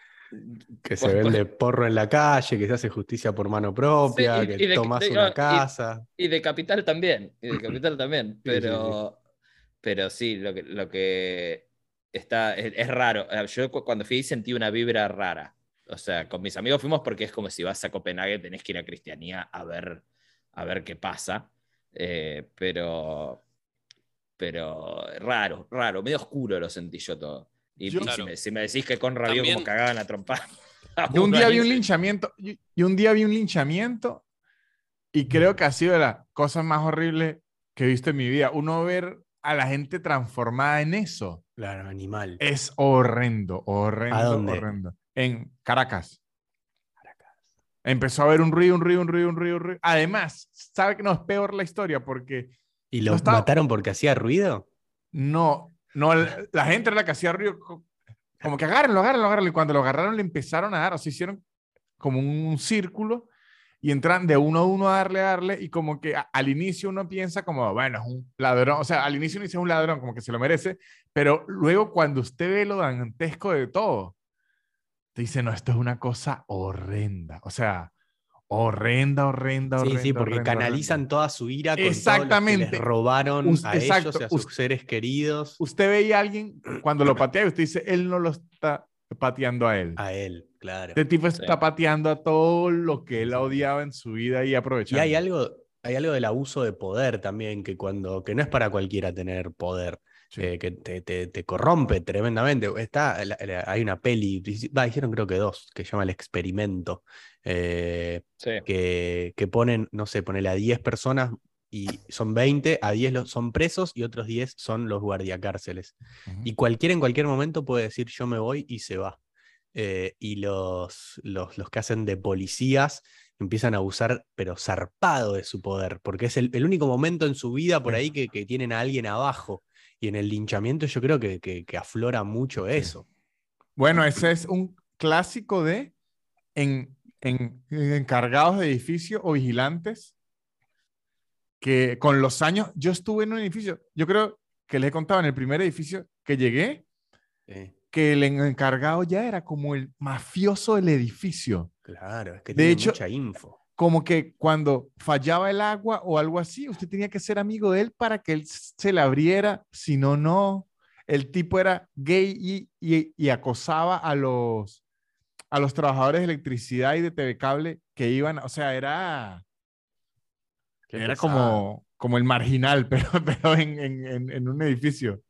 Que se Pues- pues- vende porro en la calle, que se hace justicia por mano Sí, propia, y, que y de, tomas de- una no, y- casa. y de capital también, y de capital también, Sí, sí, sí. pero, pero sí, lo que, lo que está, es, es raro. Eh, Yo cu- cuando fui sentí una vibra rara. O sea, con mis amigos fuimos porque es como si vas a Copenhague, tenés que ir a Cristianía a ver, a ver qué pasa. Eh, pero, pero raro, raro, medio oscuro lo sentí yo todo. Y, Yo, y si, Claro. me, si me decís que Conra vio como También, cagaban a trompar a yo un uno día vi ahí, un sí. linchamiento, y y un día vi un linchamiento y creo que ha sido de las cosas más horribles que he visto en mi vida. Uno ver a la gente transformada en eso Claro, animal. es horrendo, ¿A horrendo, dónde? horrendo. En Caracas. Empezó a haber un ruido, un ruido, un ruido, un ruido, un ruido. Además, ¿sabe que no es peor la historia? Porque ¿Y no lo estaba, mataron porque hacía ruido? no, no, la la gente era la que hacía ruido, co- como que agárrenlo, agárrenlo, agárrenlo. Y cuando lo agarraron le empezaron a dar, o sea, hicieron como un círculo y entran de uno a uno a darle, a darle, y como que a- al inicio uno piensa como, bueno, es un ladrón, o sea, al inicio uno dice es un ladrón, como que se lo merece, pero luego cuando usted ve lo dantesco de todo, te dice, no, esto es una cosa horrenda, o sea, horrenda, horrenda, Sí, sí, horrenda, porque horrenda, canalizan horrenda. toda su ira con todos los que les Exactamente, robaron Us- a ellos y exacto, a us- sus seres queridos. usted veía a alguien cuando lo patea y usted dice, él no lo está pateando a él. A él, claro. Este tipo Sí. está pateando a todo lo que Sí, él sí. odiaba en su vida y Y aprovechando. hay algo, hay algo del abuso de poder también, que cuando, que no es para cualquiera tener poder, Sí. eh, que te, te- te corrompe tremendamente. Está, la- la- hay una peli, va, hicieron creo que dos, que se llama El Experimento, eh, Sí. que, que ponen, no sé, ponele a diez personas y son veinte, a diez los- son presos y otros diez son los guardiacárceles. Ujú. Y cualquiera en cualquier momento puede decir yo me voy y se va. Eh, y los, los, los que hacen de policías empiezan a abusar, pero zarpado de su poder, porque es el, el único momento en su vida por Sí. ahí que, que tienen a alguien abajo. Y en el linchamiento yo creo que, que, que aflora mucho eso. Bueno, ese es un clásico de en, en- en encargados de edificio o vigilantes que con los años, yo estuve en un edificio, yo creo que les he contado en el primer edificio que llegué, Sí, que el encargado ya era como el mafioso del edificio. claro, es que De tiene hecho, mucha info. Como que cuando fallaba el agua o algo así, usted tenía que ser amigo de él para que él se le abriera, si no, no. El tipo era gay y, y, y acosaba a los, a los trabajadores de electricidad y de T V Cable que iban, o sea, era, Qué era pesado. como, como el marginal, pero, pero en, en, en, en un edificio.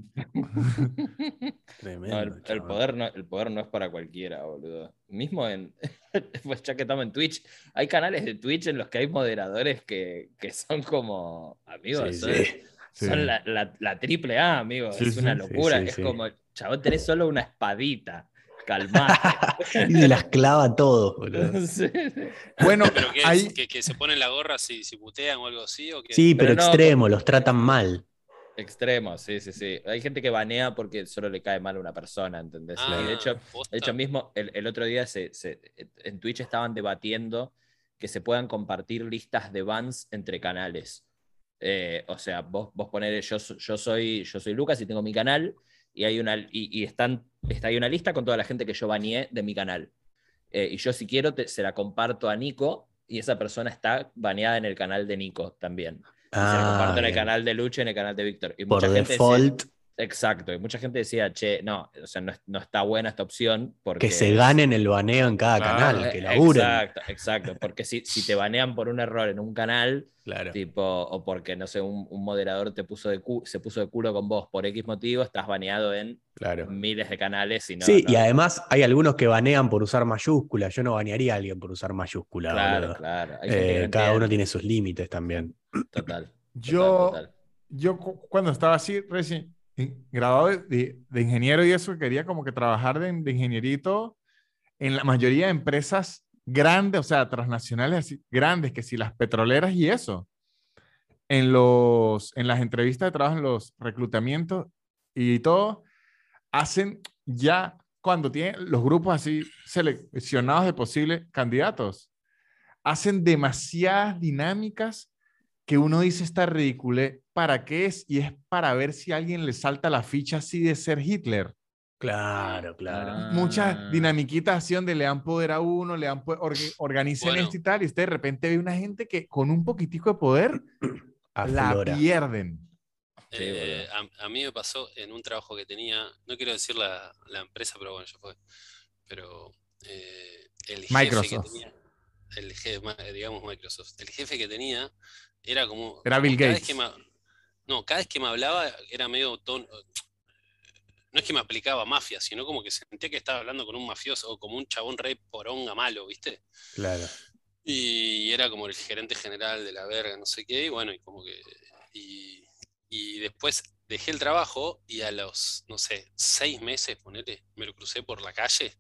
Tremendo, No, el, el chabón. poder no, el poder no es para cualquiera, boludo. Mismo en, pues ya que estamos en Twitch, hay canales de Twitch en los que hay moderadores que, que son como, amigos, Sí, son, sí. Sí. son la, la, la triple A, amigos. Sí, es una sí. locura. Sí, sí, es sí. como, chabón, tenés solo una espadita. Calmate. Y se las clava todos, boludo. Sí, sí. Bueno, pero que, ahí, que, que se ponen la gorra si, si putean o algo así, o que Sí, pero, Pero no, extremo, con- los tratan mal. Extremos, sí, sí, sí. Hay gente que banea porque solo le cae mal a una persona, ¿entendés? Ah, Y de hecho, posta. de hecho mismo, el, el otro día se, se- en Twitch estaban debatiendo que se puedan compartir listas de bans entre canales. Eh, o sea, vos, vos poner, yo, so- yo, soy, yo soy Lucas y tengo mi canal, y hay una, y, y están, está ahí una lista con toda la gente que yo baneé de mi canal. Eh, y yo, si quiero, te- se la comparto a Nico, y esa persona está baneada en el canal de Nico también. Y se la Ah, comparto en el bien. canal de Lucha y en el canal de Víctor. Y Por mucha gente decía- default, exacto, y mucha gente decía, che, no, o sea, no, es- no está buena esta opción porque... que se ganen el baneo en cada Claro. canal, que Eh, laburen. Exacto, exacto, porque si, si te banean por un error en un canal, Claro. tipo, o porque, no sé, un, un moderador te puso de cu- se puso de culo con vos por X motivo, estás baneado en Claro. miles de canales y no... Sí, no- y además hay algunos que banean por usar mayúsculas. Yo no banearía a alguien por usar mayúsculas. Claro, boludo. claro. Hay gente que Eh, no cada uno entiende. tiene sus límites también. Total. yo, total. yo cu- cuando estaba así recién in- graduado de, de- de ingeniero y eso, quería como que trabajar de, de ingeniería y todo, en la mayoría de empresas grandes, o sea, transnacionales así, grandes, que si las petroleras y eso, en, los, en las entrevistas de trabajo, en los reclutamientos y todo, hacen ya cuando tienen los grupos así seleccionados de posibles candidatos, hacen demasiadas dinámicas que uno dice esta ridiculez para qué es, y es para ver si a alguien le salta la ficha así de ser Hitler. Claro, claro. Ah. Muchas dinamiquitas así donde le dan poder a uno, le dan poder, orga- organicen Bueno. esto y tal, y usted de repente ve una gente que con un poquitico de poder la Aflora. pierden. Sí, Eh, boludo. a, a mí me pasó en un trabajo que tenía, no quiero decir la, la empresa, pero bueno, ya fue. Pero eh, el jefe Microsoft. que tenía, el jefe, digamos Microsoft, el jefe que tenía era como, Era como Bill cada Gates. vez que me, no, cada vez que me hablaba era medio tono, no es que me aplicaba mafia, sino como que sentía que estaba hablando con un mafioso o como un chabón re poronga malo, ¿viste? Claro. Y era como el gerente general de la verga, no sé qué, y bueno, y como que. Y, y después dejé el trabajo y a los, no sé, seis meses, ponele, me lo crucé por la calle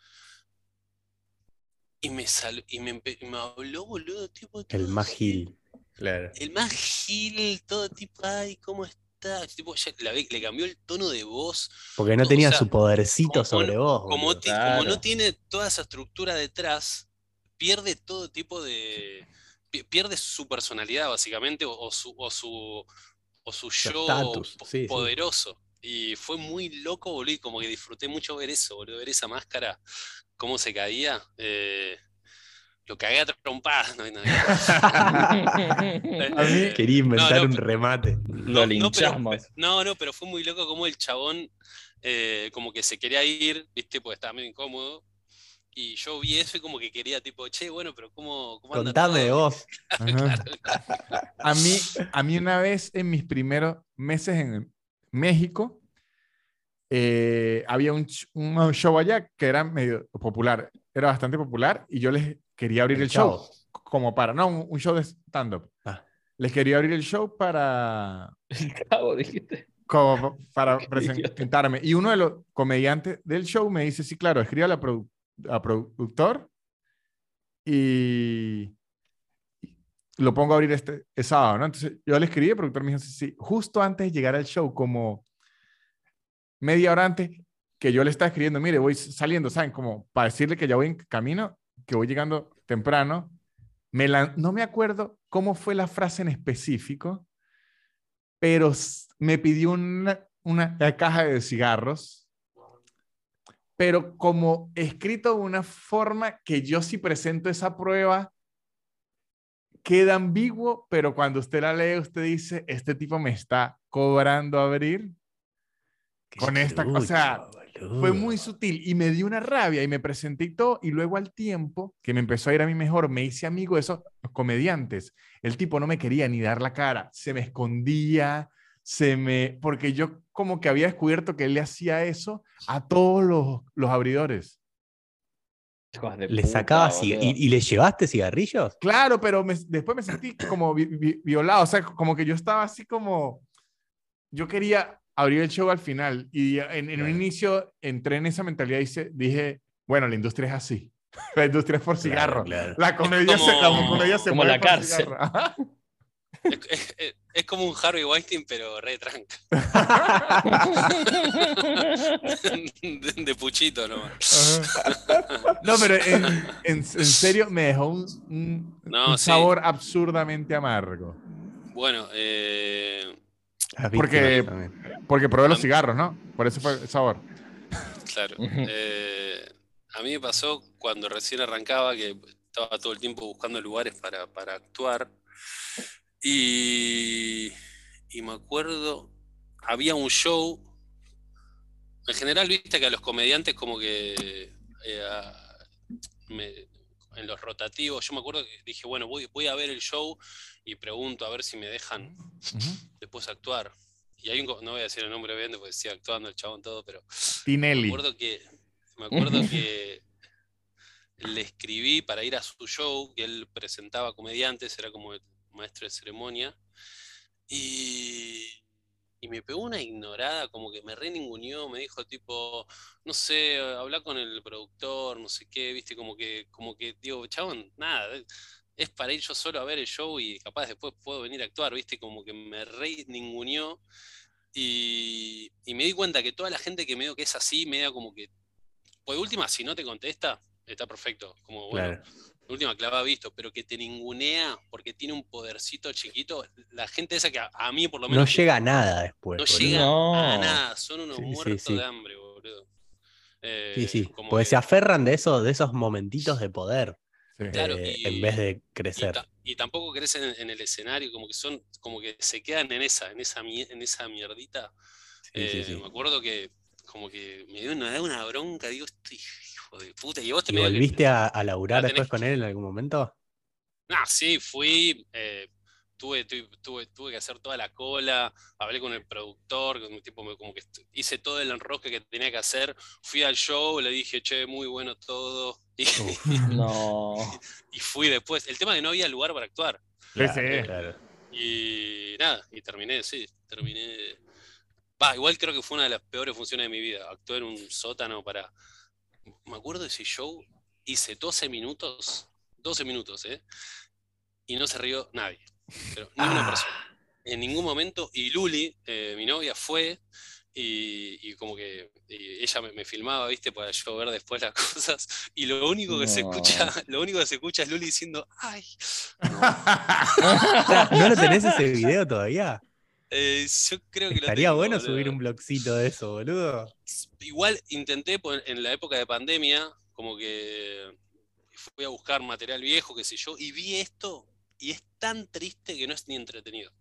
y me sal, y me, empe- me habló, boludo, tipo, El todo más gil, gil. Claro. el más gil, todo tipo, ay, ¿cómo estás? Tipo, ya la ve- le cambió el tono de voz, Porque no todo, o tenía sea, su podercito como, sobre no- vos, como, boludo. ti- como no Claro. tiene toda esa estructura detrás, pierde todo tipo de. pi- Pierde su personalidad, básicamente, o, o su, o su, o su Su yo estatus. po- Sí, sí. poderoso. Y fue muy loco, boludo, y como que disfruté mucho ver eso, boludo, ver esa máscara, cómo se caía. eh, lo cagué a trompadas. No, no, A mí, eh, Quería no, inventar no, un pe- remate. Lo no, no, pero, pe- linchamos. no, no, pero fue muy loco como el chabón eh, como que se quería ir, ¿viste? Porque estaba medio incómodo. Y yo vi eso y como que quería, tipo, che, bueno, pero ¿cómo, cómo anda Contame de todo? vos. ajá. A mí, a mí una vez en mis primeros meses en México, eh, había un, ch- un show allá que era medio popular, era bastante popular, y yo les quería abrir El el show, Chavo. como para, no, un, un show de stand-up. Ah. Les quería abrir el show para, Cabo, dijiste. como para Qué idiota. presentarme. Y uno de los comediantes del show me dice, sí, claro, escribe a la produ- a productor y lo pongo a abrir este, este sábado, ¿no? Entonces yo le escribí, el productor me dijo, sí, sí, justo antes de llegar al show, como media hora antes, que yo le estaba escribiendo, mire, voy saliendo, ¿saben? Como para decirle que ya voy en camino, que voy llegando temprano. Me la, no me acuerdo cómo fue la frase en específico, pero s- me pidió una, una caja de cigarros, pero como escrito de una forma que yo si presento esa prueba queda ambiguo, pero cuando usted la lee, usted dice, este tipo me está cobrando abrir Qué con esta, o sea, trucho, fue boludo. muy sutil y me dio una rabia y me presenté y todo, y luego al tiempo que me empezó a ir a mí mejor, me hice amigo de esos comediantes. El tipo no me quería ni dar la cara, se me escondía, se me, porque yo como que había descubierto que él le hacía eso a todos los, los abridores. Hijos de ¿Le puta, sacabas ciga- boludo. ¿Y, y le llevaste cigarrillos? Claro, pero me- después me sentí como vi- vi- violado, o sea, como que yo estaba así como, yo quería abrir el show al final y en, en un Claro. inicio entré en esa mentalidad y se- dije, bueno, la industria es así, la industria es por Claro, cigarro, claro. la comedia, se, la como- comedia se como mueve la por cárcel. cigarro. Ajá. Es, es- es- es como un Harvey Weinstein, pero re tranca. De, de puchito nomás. Ajá. No, pero en, en- en serio me dejó un, un- No, un sí. sabor absurdamente amargo. Bueno, eh, Las Porque, víctimas también. porque probé los Am- cigarros, ¿no? Por eso fue el sabor. claro. eh, a mí me pasó cuando recién arrancaba que estaba todo el tiempo buscando lugares para, para actuar. Y, y me acuerdo, había un show. En general, viste que a los comediantes como que eh, a- me- en los rotativos, yo me acuerdo que dije, bueno, voy, voy a ver el show y pregunto a ver si me dejan Ujú. después actuar. Y hay un, co- no voy a decir el nombre bien, porque sigue actuando el chabón todo, pero me Tinelli. acuerdo que, me acuerdo que le escribí para ir a su show, que él presentaba comediantes, era como el maestro de ceremonia, y, y me pegó una ignorada, como que me re ninguneó, me dijo tipo, no sé, habla con el productor, no sé qué, viste, como que, como que, digo, chabón, nada, es para ir yo solo a ver el show y capaz después puedo venir a actuar, viste, como que me re ninguneó. Y, y me di cuenta que toda la gente que medio que es así, media como que, por última, si no te contesta, está perfecto. Como, bueno, Claro. la última que la había visto, pero que te ningunea porque tiene un podercito chiquito, la gente esa que a, a mí por lo No menos llega a nada después, no boludo. llega No. a nada, son unos Sí, sí, muertos sí. de hambre, boludo. Eh, Sí, sí. como Porque que, se aferran de esos, de esos momentitos de poder, Sí. claro, eh, y, en vez de y, crecer. ta- y tampoco crecen en, en el escenario, como que son, como que se quedan en esa, en esa, mie- en esa mierdita. Sí, sí, Eh, sí. me acuerdo que como que me dio una, una bronca, digo, este hijo de puta, y vos te ¿Y medio que volviste a, a la laburar tenés. después con él en algún momento? Ah, sí, fui, eh, tuve, tuve, tuve, tuve que hacer toda la cola, hablé con el productor, con, tipo, me- como que est- hice todo el enrosque que tenía que hacer, fui al show, le dije, che, muy bueno todo, y, Uf, No. y fui después. El tema es que no había lugar para actuar. Sí, claro, sí. claro. Y nada, y terminé, sí, terminé. Va, igual creo que fue una de las peores funciones de mi vida. Actué en un sótano para. Me acuerdo de ese show, hice doce minutos, doce minutos, ¿eh? Y no se rió nadie, pero ni una Ah, persona. En ningún momento. Y Luli, eh, mi novia, fue y, y como que y ella me, me filmaba, ¿viste? Para yo ver después las cosas. Y lo único que se escucha, No. lo único que se escucha es Luli diciendo, ¡ay! No. pará, ¿no lo tenés ese video todavía? Eh, yo creo que lo Estaría tengo, bueno subir boludo. un blogcito de eso, boludo. Igual intenté pon- en la época de pandemia, como que fui a buscar material viejo, qué sé yo, y vi esto, y es tan triste que no es ni entretenido.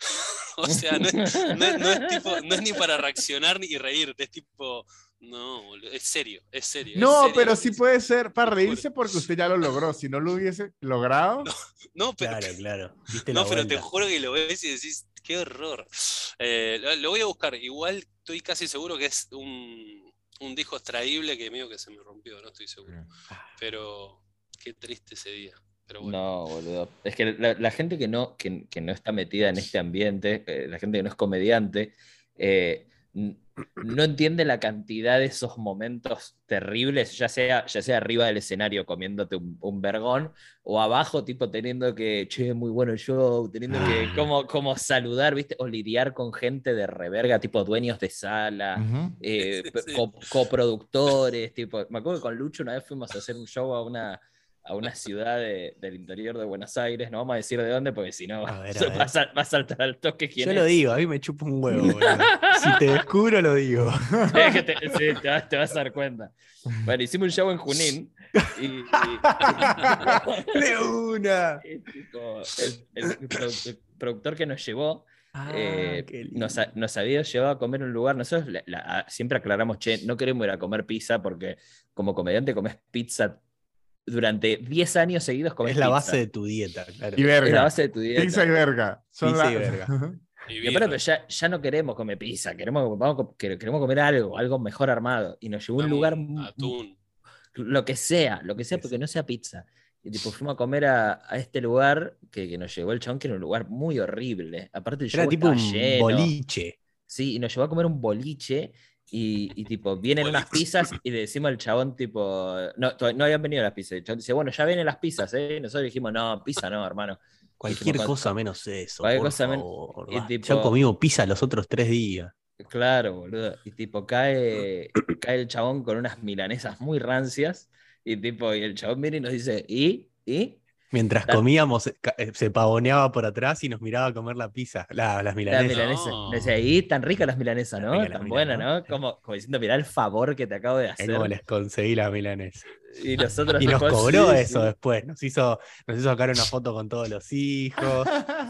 O sea, no es, no es- no es tipo, no es ni para reaccionar ni reírte, es tipo, no, boludo, es serio, es serio, es No, serio pero lo sí que es. puede ser para Te juro. reírse porque usted ya lo logró. Si no lo hubiese logrado, No, pero, Claro, claro. Diste la no, pero te vuelta. juro que lo ves y decís, qué horror. Eh, lo, lo voy a buscar, igual estoy casi seguro que es un, un disco extraíble que medio que se me rompió, no estoy seguro. Pero qué triste ese día. Pero bueno. No, boludo. Es que la, la gente que no, que, que no está metida en este ambiente, eh, la gente que no es comediante, eh, n- no entiende la cantidad de esos momentos terribles, ya sea, ya sea arriba del escenario comiéndote un, un vergón, o abajo, tipo, teniendo que, che, muy bueno el show, teniendo que, Ah. como, como saludar, ¿viste? O lidiar con gente de reverga, tipo dueños de sala, ujú. eh, Sí, p- sí. co- coproductores, tipo, me acuerdo que con Lucho una vez fuimos a hacer un show a una a una ciudad de, del interior de Buenos Aires, no vamos a decir de dónde, porque si no A ver, a va, a ver. sal- va a saltar al toque quién Yo lo es. digo, a mí me chupa un huevo, boludo. Si te descubro, lo digo. Sí, que te, sí, te vas, te vas a dar cuenta. Bueno, hicimos un show en Junín y, y- ¡De una! y tipo, el, el produ- el productor que nos llevó Ah, eh, qué nos, lindo. ha- nos había llevado a comer en un lugar. Nosotros la- la- siempre aclaramos, che, no queremos ir a comer pizza porque como comediante comes pizza durante diez años seguidos, comes Es la pizza. base de tu dieta, claro. Y Es la verga. base de tu dieta. Pizza y verga. Son Pizza y la- verga. Y Y aparte, birra. pero ya, ya no queremos comer pizza, queremos, vamos a co- quere- queremos comer algo, algo mejor armado. Y nos llevó a un Dame lugar, un m- m- atún. lo que sea, lo que sea, Que porque sea. no sea pizza. Y tipo, fuimos a comer a, a este lugar que, que nos llevó el chabón, que era un lugar muy horrible. Aparte, el Era show tipo estaba un lleno. boliche. Sí, y nos llevó a comer un boliche. Y, y tipo, vienen unas Boliche. pizzas y le decimos al chabón, tipo, no, todavía no habían venido las pizzas. El chabón dice, bueno, ya vienen las pizzas, ¿eh? Y nosotros dijimos, no, pizza no, hermano. Cualquier Dijimos, cosa "Con- menos eso, cualquier por cosa men-". favor. Y va. tipo, Ya comimos pizza los otros tres días. claro, boludo. Y tipo, cae, cae el chabón con unas milanesas muy rancias. Y tipo, y el chabón viene y nos dice, ¿y? ¿Y? Mientras La- comíamos, eh, ca- eh, se pavoneaba por atrás y nos miraba a comer la pizza, la- las Las milanesas. milanesas. No. Me decía, ¿y? Tan ricas las milanesas, Tan ¿no? ricas las Tan milanesas, buenas, ¿no? ¿no? Como, como diciendo, mirá el favor que te acabo de Es como hacer. les conseguí las milanesas. Y nosotros Y nos tipo, cobró sí, eso sí. después. Nos hizo, nos hizo sacar una foto con todos los hijos.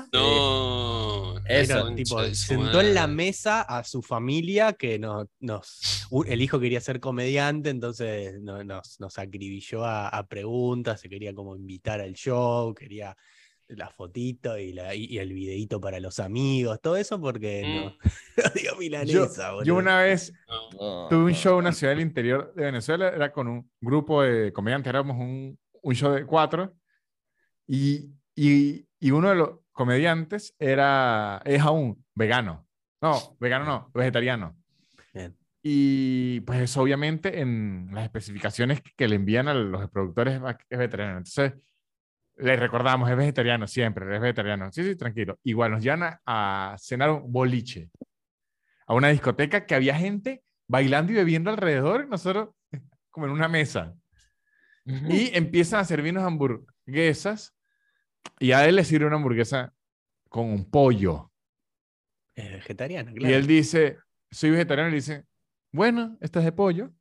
No. La Eso. Era, concha tipo, de su sentó en la madre. mesa a su familia que nos, nos u- el hijo quería ser comediante, entonces no- nos, nos acribilló a, a preguntas, se quería como invitar al show, quería la fotito y, la, y, y el videíto para los amigos, todo eso porque Mm, no, no digo Yo, milanesa, yo boludo. una vez no. No, tuve un no. show en una ciudad del interior de Venezuela, era con un grupo de comediantes, éramos un, un show de cuatro, y, y, y uno de los comediantes era, es aún vegano. No, vegano no, vegetariano. Bien. Y pues eso obviamente en las especificaciones que, que le envían a los productores es vegetariano. Entonces le recordamos, es vegetariano siempre, es vegetariano. Sí, sí, tranquilo. Igual nos llevan a, a cenar un boliche, a una discoteca que había gente bailando y bebiendo alrededor, y nosotros como en una mesa. Y empiezan a servirnos hamburguesas y a él le sirve una hamburguesa con un pollo. Es vegetariano, Y claro. él dice, soy vegetariano, y dice, bueno, esta es de pollo.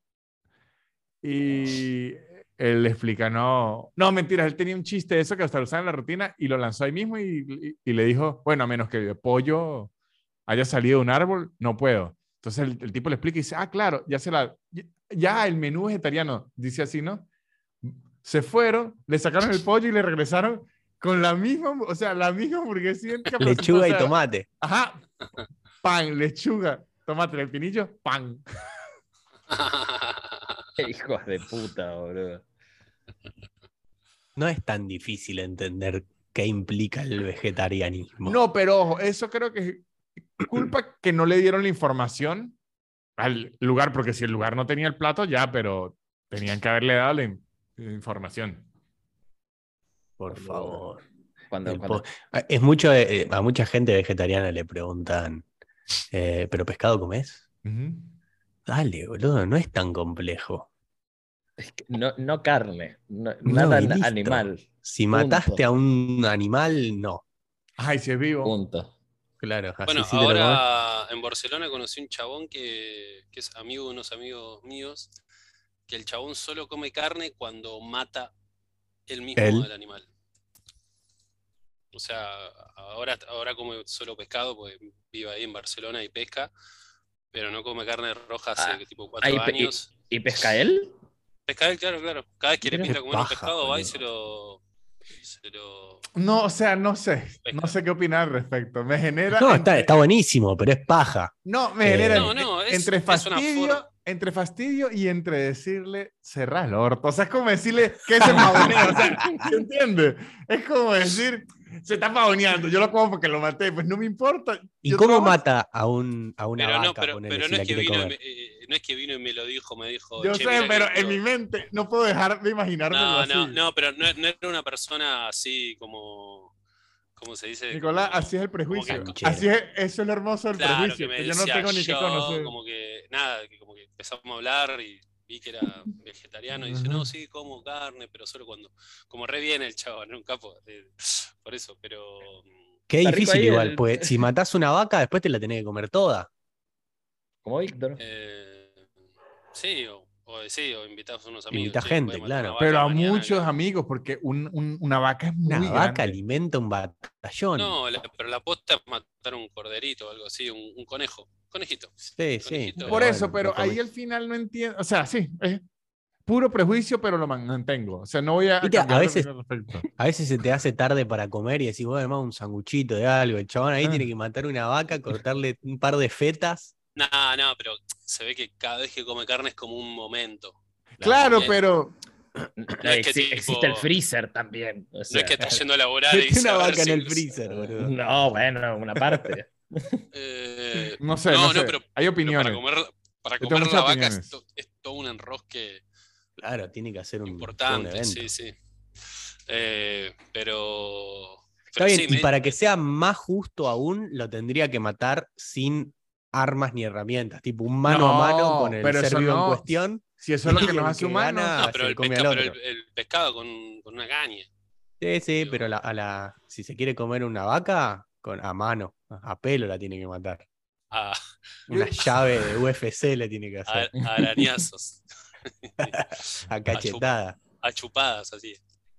Y él le explica, no, no, mentiras, él tenía un chiste de eso que hasta lo usaba en la rutina y lo lanzó ahí mismo y, y, y le dijo, bueno, a menos que el pollo haya salido de un árbol, no puedo. Entonces el, el tipo le explica y dice, ah, claro, ya se la, ya el menú vegetariano, dice así, ¿no? Se fueron, le sacaron el pollo y le regresaron con la misma, o sea, la misma hamburguesa idéntica, pero sin Lechuga y pasar. tomate. Ajá, pan, lechuga, tomate, el pinillo, pan. Hijos de puta, boludo. No es tan difícil entender qué implica el vegetarianismo. No, pero ojo, eso creo que es culpa que no le dieron la información al lugar, porque si el lugar no tenía el plato, ya, pero tenían que haberle dado la, in- la información. Por Boludo. favor. Cuando, El cuando- po- Es mucho, eh, a mucha gente vegetariana le preguntan, eh, ¿pero pescado comes? Ujú. Dale, boludo, no es tan complejo. es que no, no carne, no- No, nada y listo. animal. Si Punto. mataste a un animal, no. Ay, si es vivo. Punto. Claro, así Bueno, sí te lo comes. ahora en Barcelona conocí un chabón que, que es amigo de unos amigos míos, que el chabón solo come carne cuando mata él mismo ¿Él? al animal. O sea, ahora, ahora come solo pescado, porque vive ahí en Barcelona y pesca, pero no come carne roja hace Ah, tipo cuatro ahí pe- y- años. ¿Y pesca él? Pesca él, claro, claro. Cada vez que le Mira. pinta Qué comer un paja, pescado, va y boludo. se lo. Se lo No, o sea, no sé. pesca. No sé qué opinar al respecto. Me genera. No, está, entre- está buenísimo, pero es paja. No, me Eh, genera No, no, es- entre es una fastidio, forma. entre fastidio y entre decirle cerrá el orto. O sea, es como decirle que se pavonea. O sea, ¿se entiende? Es como decir, se está pavoneando, yo lo como porque lo maté, pues no me importa. ¿Y Yo cómo trabajo- mata a, un, a una Pero no, vaca, pero, ponele, pero si no, la es que quiere vino y comer? me, eh, no es que vino y me lo dijo, me dijo. Yo "Che, sé, mirá que pero esto-". en mi mente no puedo dejar de imaginármelo No, así. no, no, pero no, no era una persona así como. ¿Cómo se dice? Nicolás, Como- así es el prejuicio. como que- Así es, eso es lo hermoso del Claro, prejuicio, que que, me yo no decía tengo ni que yo, conocer. como que nada, que como que empezamos a hablar y vi que era vegetariano y dice, Ujú. no, sí, como carne, pero solo cuando, como re bien el chaval, un capo, eh, por eso, pero Qué Está rico difícil ahí igual, el- pues si matás una vaca, después te la tenés que comer toda. Como Víctor. eh, sí, o, o sí, o invitamos a unos amigos. Invitá che, gente, podés matar claro. una Pero vaca a mañana muchos acá. amigos, porque un- un- una vaca es muy Una vaca grande. alimenta un batallón. No, la- pero la posta es matar un corderito o algo así, un, un conejo, conejito. Sí, sí. Conejito. pero Por eso, bueno, pero lo comes. ahí al final no entiendo. O sea, sí, es puro prejuicio, pero lo mantengo. O sea, no voy a Viste, a cambiar de veces- opinión al respecto. A veces se te hace tarde para comer y decís, bueno, además un sanguchito de algo. El chabón ahí Ah. tiene que matar una vaca, cortarle un par de fetas. No, no, pero se ve que cada vez que come carne es como un momento. Claro, Bien. pero No es que Exi- tipo- existe el freezer también. o No sea, es que está yendo a laburar y Mete dice, una a ver vaca en si- el freezer, boludo. No, bueno, una parte. Eh, no sé, no, sé. pero, Hay pero opiniones. para comer, para Yo tengo comer la muchas vaca es, opiniones. to- es todo un enrosque Claro, tiene que hacer un, todo un importante, evento. sí, sí. Eh, pero. Está pero bien, sí, y me- para que sea más justo aún, lo tendría que matar sin armas ni herramientas, tipo un mano No, a mano con el pero ser eso vivo en no. cuestión. Si eso es lo y que nos el hace que humanos. gana- No, se pero, le el, come pesca- al pero otro. el, el pescado con, con una caña. Sí, sí, Digo- pero la- a la, si se quiere comer una vaca, con, a mano, a a pelo la tiene que matar. A, Una Yo- llave de U F C le tiene que a, hacer. a arañazos. A cachetada. A chupadas, así.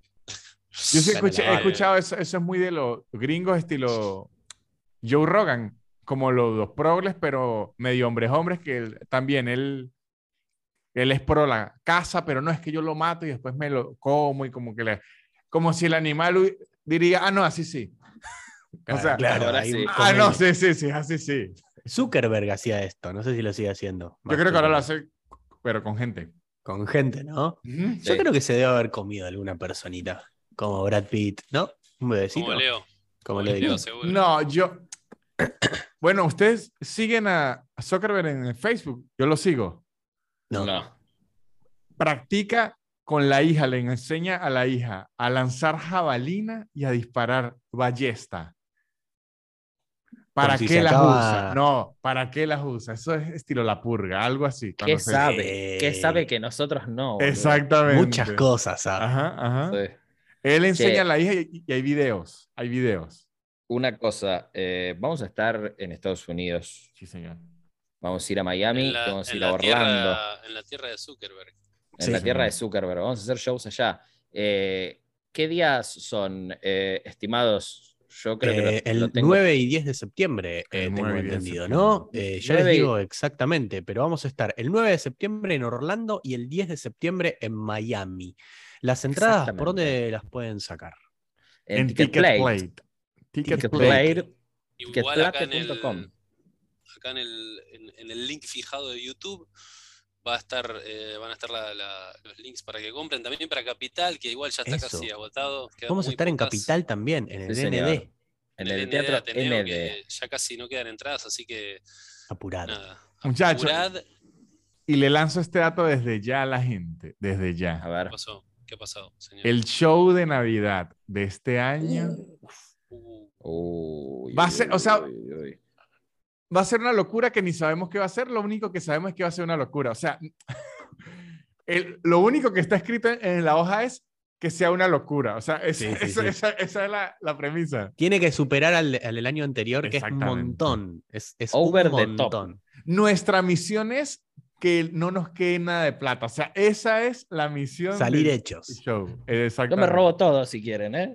Yo sí Gana escuché- la he vaca. escuchado eso, eso es muy de los gringos estilo Joe Rogan, como los dos progres, pero medio hombres hombres, que él- también él, él es pro la caza, pero no es que yo lo mato y después me lo como y como que le, como si el animal hu- diría, ah, no, así sí. O sea, claro, ahora hay sí. un ah, no, convenio. sí, sí, sí, así sí. Zuckerberg hacía esto, no sé si lo sigue haciendo. Yo creo que ahora lo Zuckerberg. hace, pero con gente. Con gente, ¿no? Ujú. Yo Sí. creo que se debe haber comido alguna personita, como Brad Pitt, ¿no? Un bebecito. Como Leo. Como Como le Leo, digo. seguro. No, yo. Bueno, ustedes siguen a a Zuckerberg en Facebook. Yo lo sigo. No. No. Practica con la hija, le enseña a la hija a lanzar jabalina y a disparar ballesta. ¿Para si qué se las acaba- usa? No, ¿para qué las usa? Eso es estilo La Purga, algo así. ¿Qué cuando se- sabe? ¿Qué Eh, sabe que nosotros no? boludo? Exactamente. Muchas cosas, ¿sabes? Ajá, ajá. Sí. Él enseña Che. a la hija y, y hay videos. Hay videos. Una cosa, eh, vamos a estar en Estados Unidos. Sí, señor. Vamos a ir a Miami En y la, vamos a en ir a la Orlando. tierra, en la tierra de Zuckerberg. En Sí, la tierra de señor. Zuckerberg. Vamos a hacer shows allá. Eh, ¿Qué días son eh, estimados? Yo creo que lo- Eh, lo, el tengo. nueve y diez de septiembre, El eh, tengo nueve y diez de entendido, septiembre. ¿no? Eh, ya les nueve y- digo exactamente, pero vamos a estar el nueve de septiembre en Orlando y el diez de septiembre en Miami. Las entradas, ¿por dónde las pueden sacar? En, En Ticketplate. Ticketplate. Ticketplate. Ticketplate. Igual acá en el, Ticketplate punto com. acá en el, en, en el link fijado de YouTube va a estar, eh, van a estar la- la- los links para que compren. También para Capital, que igual ya está Eso. casi agotado. quedan Vamos a muy estar en pocas. Capital también, en el Sí, N señor. D. En el el N D teatro Ateneo, N D. que ya casi no quedan entradas, así que Apurado. nada. Muchacho. Apurad. Y le lanzo este dato desde ya a la gente. Desde A ya. ver. ¿Qué pasó? ¿Qué ha pasado, señor? El show de Navidad de este año Uh, Uy, Va a ser- uy, o sea- uy, uy. va a ser una locura que ni sabemos qué va a ser. Lo único que sabemos es que va a ser una locura. O sea, el- lo único que está escrito en, en la hoja es que sea una locura. O sea, esa, Sí, sí, esa- sí. esa- esa es la, la premisa. Tiene que superar al, al del año anterior, que es un Exactamente. montón. Es, es Over un the top. montón. Nuestra misión es que no nos quede nada de plata. O sea, esa es la misión Salir del hechos. show. Yo Exactamente. me robo todo si quieren, ¿eh?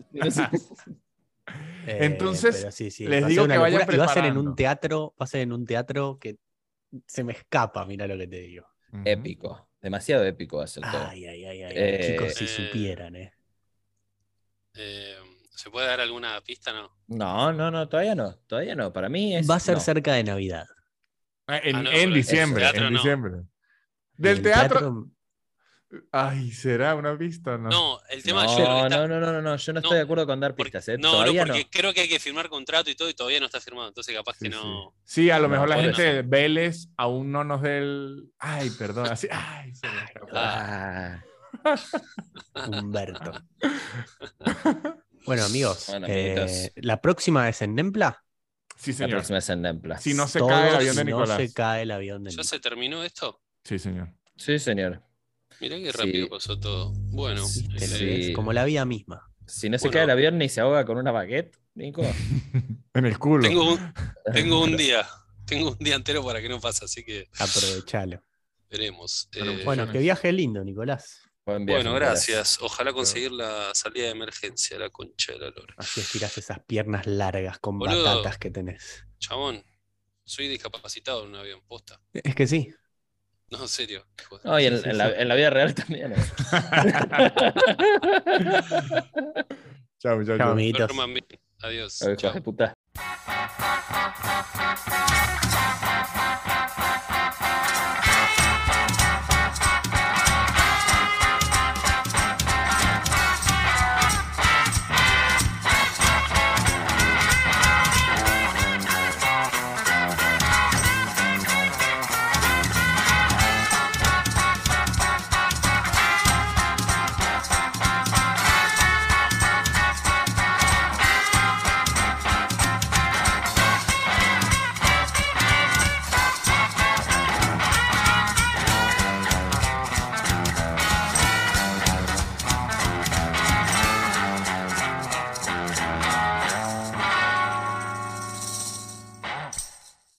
Eh, Entonces, pero sí, sí, les va a digo ser una que vayan locura, y va a ser en preparando. un teatro, va a ser en un teatro que se me escapa, mira lo que te digo. Ujú. Épico. Demasiado épico va a ser todo. Ay, ay, ay, ay, Eh, chicos, si eh, supieran, eh. eh, ¿Se puede dar alguna pista? No. No, no, no, todavía no. Todavía no. Para mí es. Va a ser no. cerca de Navidad. Ah, En, Ah, no, en pero diciembre. el teatro en no. diciembre. Y Del el teatro. Ay, ¿será una pista o no? No, el tema No, yo creo que está- no, no, no, no, no, yo no, No, estoy de acuerdo con dar porque- pistas, ¿eh? no, Todavía no, no. porque creo que hay que firmar contrato y todo y todavía no está firmado. Entonces capaz Sí, que sí. no. Sí, a lo No, mejor la por gente eso. de Vélez aún no nos dé el. Ay, perdón. Así. Ay, se me escapó. Ah, Humberto. Bueno, amigos, Bueno, eh, amiguitos. la próxima es en Nempla. Sí, la señor. próxima es en Nempla. Si no se Todo cae el avión de si Nicolás. no se cae el avión de ¿Ya Nicolás. se terminó esto? Sí, señor. Sí, señor. Mirá qué Sí. rápido pasó todo. Bueno, ¿Viste? eh, Sí. Es como la vida misma. Si no se Bueno. cae el avión ni se ahoga con una baguette, Nico. En el culo. tengo, un, tengo un día. Tengo un día entero para que no pase, así que Aprovechalo. veremos. Bueno, Eh, Bueno, que viaje lindo, Nicolás. Buen viaje, bueno, Nicolás. gracias. Ojalá conseguir la salida de emergencia, la concha de la lora. Así estirás esas piernas largas con Boludo. batatas que tenés. Chabón, soy discapacitado en un avión, posta. Es que sí. No, en serio. hijo de- No, y en, Sí, sí, en la, sí. en la vida real también. ¿eh? Chao, chao, Chao, chao. amiguitos. Duerman bien. Adiós. Hijos Chao. de puta.